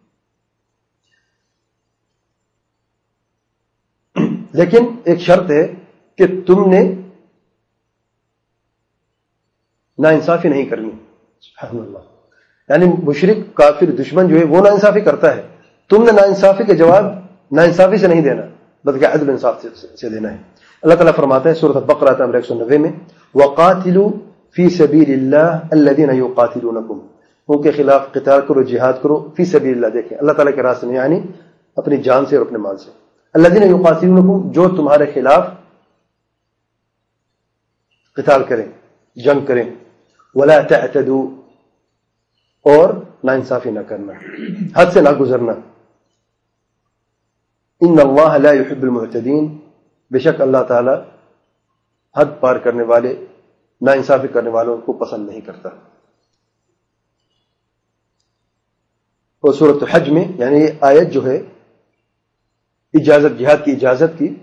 لیکن ایک شرط ہے کہ تم نے ناانصافی نہیں کرنی. سبحان اللہ. یعنی مشرک کافر دشمن جو ہے وہ ناانصافی کرتا ہے، تم نے ناانصافی کے جواب ناانصافی سے نہیں دینا بلکہ عدل انصاف سے دینا ہے. اللہ تعالیٰ فرماتا ہے سورۃ البقرہ نمبر 190 میں وَقَاتِلُوا فِي سَبِيلِ اللَّهِ الَّذِينَ يُقَاتِلُونَكُمْ. ان کے خلاف قتال کرو، جہاد کرو. فی سبیل اللہ، دیکھیں اللہ تعالیٰ کے راستے میں، یعنی اپنی جان سے اور اپنے مال سے. الذین یقاتلونکم، جو تمہارے خلاف قتال کریں، جنگ کریں. ولا تعتدوا، اور ناانصافی نہ کرنا، حد سے نہ گزرنا. ان اللہ لا يحب المعتدین، بے شک اللہ تعالی حد پار کرنے والے، ناانصافی کرنے والوں کو پسند نہیں کرتا. اور سورۃ الحج میں، یعنی یہ آیت جو ہے اجازت، جہاد کی اجازت کی،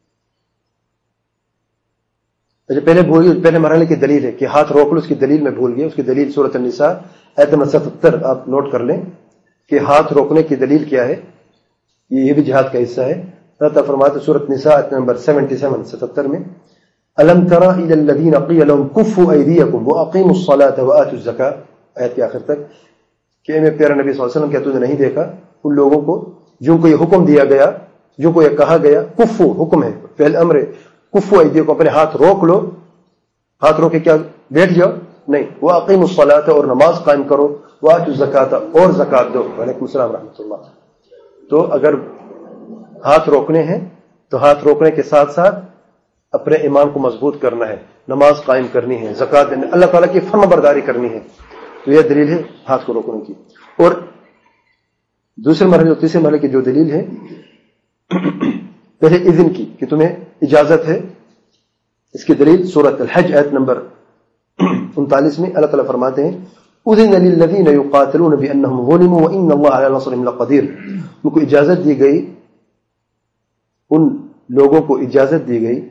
پہلے مرحلے کی دلیل ہے کہ ہاتھ روک لو، اس کی دلیل میں بھول گیا. اس کی دلیل سورۃ النساء آیت نمبر 77 آپ نوٹ کر لیں کہ ہاتھ روکنے کی دلیل کیا ہے. یہ بھی جہاد کا حصہ ہے. اللہ تعالیٰ فرماتے ہیں سورۃ النساء آیت نمبر 77 میں الم تر الی الذین قیل لهم کفوا ایدیکم واقیموا الصلاة وآتوا الزکاة، آیت کے آخر تک، کہ میرے پیارے نبی صلی اللہ علیہ وسلم، کیا تم نے نہیں دیکھا ان لوگوں کو جن کو یہ حکم دیا گیا، جو کو یہ کہا گیا، کفو حکم ہے، فعل امر ہے، کفو ایدیکم، اپنے ہاتھ روک لو. ہاتھ روکے کیا بیٹھ جاؤ؟ نہیں. واقیموا الصلاة، اور نماز قائم کرو. وآتوا الزکاة، اور زکات دو. وعلیکم السلام ورحمۃ اللہ. تو اگر ہاتھ روکنے ہیں تو ہاتھ روکنے کے ساتھ ساتھ اپنے ایمان کو مضبوط کرنا ہے، نماز قائم کرنی ہے، زکات دینا، اللہ تعالیٰ کی فرما برداری کرنی ہے. تو یہ دلیل ہے ہاتھ کو روکنے کی. اور دوسرے مرحلے اور تیسرے مرحلے کی جو دلیل ہے پہلے اذن کی کہ تمہیں اجازت ہے، اس کی دلیل سورۃ الحج آیت نمبر 39 میں اللہ تعالیٰ فرماتے ہیں اذن للذین یقاتلون بانہم ظلموا وان اللہ علی نصرہم لقدیر. ان کو اجازت دی گئی، ان لوگوں کو اجازت دی گئی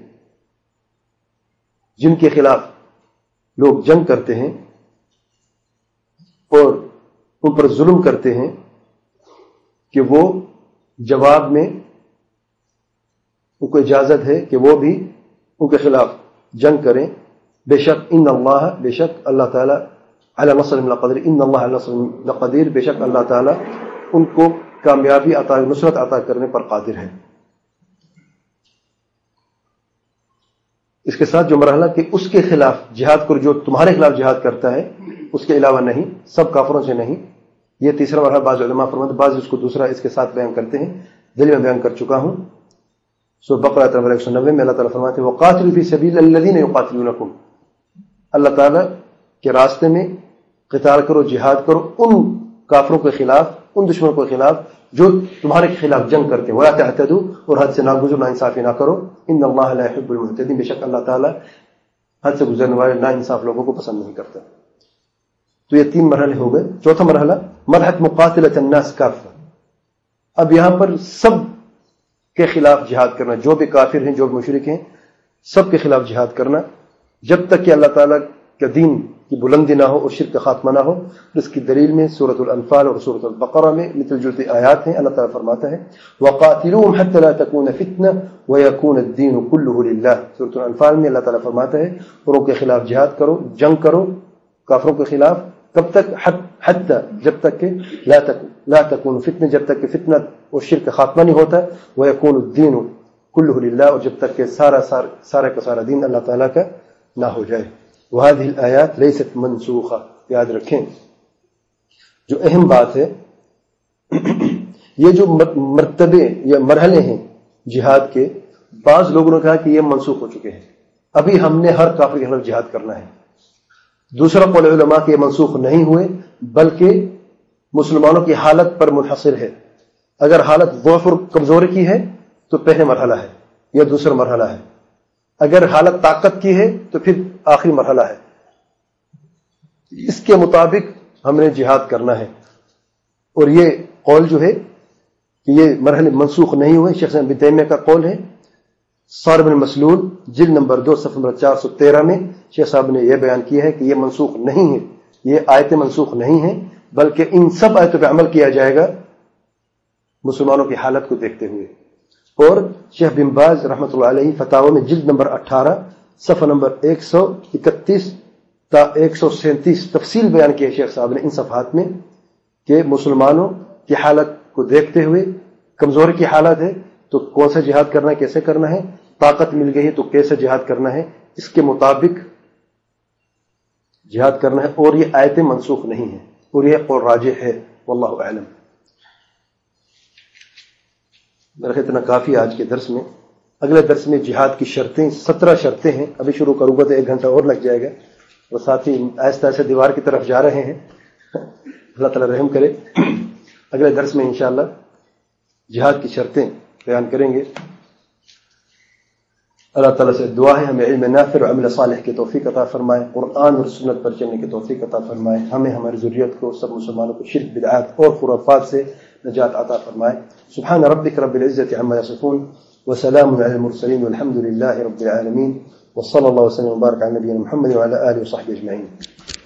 جن کے خلاف لوگ جنگ کرتے ہیں اور ان پر ظلم کرتے ہیں، کہ وہ جواب میں ان کو اجازت ہے کہ وہ بھی ان کے خلاف جنگ کریں. بے شک ان اللہ، بے شک اللہ تعالیٰ علی نصرہم لقدیر، ان اللہ علی نصرہم لقدیر، بے شک اللہ تعالیٰ ان کو کامیابی عطا نصرت عطا کرنے پر قادر ہے۔ اس کے ساتھ جو مرحلہ کہ اس کے خلاف جہاد کرو، جو تمہارے خلاف جہاد کرتا ہے اس کے علاوہ نہیں، سب کافروں سے نہیں، یہ تیسرا مرحلہ بعض علماء فرماتے ہیں، بعض اس کو دوسرا اس کے ساتھ بیان کرتے ہیں، دلیل میں بیان کر چکا ہوں۔ سورہ بقرہ آیت نمبر 190 میں اللہ تعالیٰ فرماتے ہیں وَقَاتِلُوا فِي سَبِيلِ الَّذِينَ يُقَاتِلُونَكُمْ، اللہ تعالیٰ کے راستے میں قتال کرو، جہاد کرو ان کافروں کے خلاف، ان دشمنوں کے خلاف جو تمہارے خلاف جنگ کرتے ہیں، وَلَا تَعْتَدُوا، اور حد سے ناگزر ناانصافی نہ کرو، إِنَّ اللَّهَ لَا يُحِبُّ الْمُعْتَدِينَ، بے شک اللہ تعالیٰ حد سے گزرنے والے ناانصاف لوگوں کو پسند نہیں کرتا۔ تو یہ 3 مرحلے ہو گئے۔ چوتھا مرحلہ مرحلہ مقاتلۃ الناس کافہ، اب یہاں پر سب کے خلاف جہاد کرنا، جو بھی کافر ہیں، جو بھی مشرک ہیں، سب کے خلاف جہاد کرنا، جب تک کہ اللہ تعالیٰ کے دین کی بلندی نہ ہو اور شرک کا خاتمہ نہ ہو۔ اس کی دلیل میں سورۃ الانفال اور سورۃ البقرہ میں ملتی جلتی آیات ہیں۔ اللہ تعالیٰ فرماتا ہے وَقَاتِلُوهُمْ حَتَّى لَا تَكُونَ فِتْنَةٌ وَيَكُونَ الدِّينُ كُلُّهُ لِلَّهِ، سورۃ الانفال میں اللہ تعالیٰ فرماتا ہے اور ان کے خلاف جہاد کرو، جنگ کرو کافروں کے خلاف، کب تک؟ حتی، جب تک کہ لا تکون فتنہ، جب تک کہ فتنہ اور شرک کا خاتمہ نہیں ہوتا، وَيَكُونُ الدِّينُ كُلُّهُ لِلَّهِ، اور جب تک کہ سارا کا سارا دین اللہ تعالیٰ کا نہ ہو جائے۔ وَهَذِهِ الْآيَاتُ لَيْسَتْ مَنْسُوخَةً، یاد رکھیں جو اہم بات ہے، یہ جو مرتبے یا مرحلے ہیں جہاد کے، بعض لوگوں نے کہا کہ یہ منسوخ ہو چکے ہیں، ابھی ہم نے ہر کافر کے خلاف جہاد کرنا ہے۔ دوسرا قول علماء کہ یہ منسوخ نہیں ہوئے بلکہ مسلمانوں کی حالت پر منحصر ہے۔ اگر حالت ضعف اور کمزوری کی ہے تو پہلے مرحلہ ہے یا دوسرا مرحلہ ہے، اگر حالت طاقت کی ہے تو پھر آخری مرحلہ ہے۔ اس کے مطابق ہم نے جہاد کرنا ہے، اور یہ قول جو ہے کہ یہ مرحلے منسوخ نہیں ہوئے، شیخ ابن تیمیہ کا قول ہے۔ صارم المسلول جلد نمبر 2 صفحہ نمبر 413 میں شیخ صاحب نے یہ بیان کیا ہے کہ یہ منسوخ نہیں ہے، یہ آیتیں منسوخ نہیں ہیں، بلکہ ان سب آیتوں پہ عمل کیا جائے گا مسلمانوں کی حالت کو دیکھتے ہوئے۔ اور شیخ بن باز رحمۃ اللہ علیہ فتاوی میں جلد نمبر 18 صفحہ نمبر 131 تا 137 تفصیل بیان کی ہے شیخ صاحب نے ان صفحات میں کہ مسلمانوں کی حالت کو دیکھتے ہوئے، کمزوری کی حالت ہے تو کون سا جہاد کرنا ہے، کیسے کرنا ہے، طاقت مل گئی ہے تو کیسے جہاد کرنا ہے، اس کے مطابق جہاد کرنا ہے، اور یہ آیتیں منسوخ نہیں ہیں، اور یہ قول راجح ہے، واللہ اعلم۔ میرا خیال اتنا کافی آج کے درس میں۔ اگلے درس میں جہاد کی شرطیں 17 شرطیں ہیں، ابھی شروع کروں گا تو 1 گھنٹہ اور لگ جائے گا، اور ساتھی آہستہ آہستہ دیوار کی طرف جا رہے ہیں، اللہ تعالیٰ رحم کرے۔ اگلے درس میں انشاءاللہ جہاد کی شرطیں بیان کریں گے۔ اللہ تعالیٰ سے دعا ہے ہمیں علم نافع اور عمل صالح کی توفیق عطا فرمائے، قرآن اور سنت پر چلنے کی توفیق عطا فرمائے، ہمیں ہماری ذریت کو، سب مسلمانوں کو شرک بدعات اور خرافات سے نجات عطا فرمائے۔ سبحان ربک رب العزة عما یصفون وسلام علی المرسلین والحمد للہ رب العالمین، وصلی اللہ وسلم وبارک علی نبینا محمد وعلی آلہ وصحبہ اجمعین۔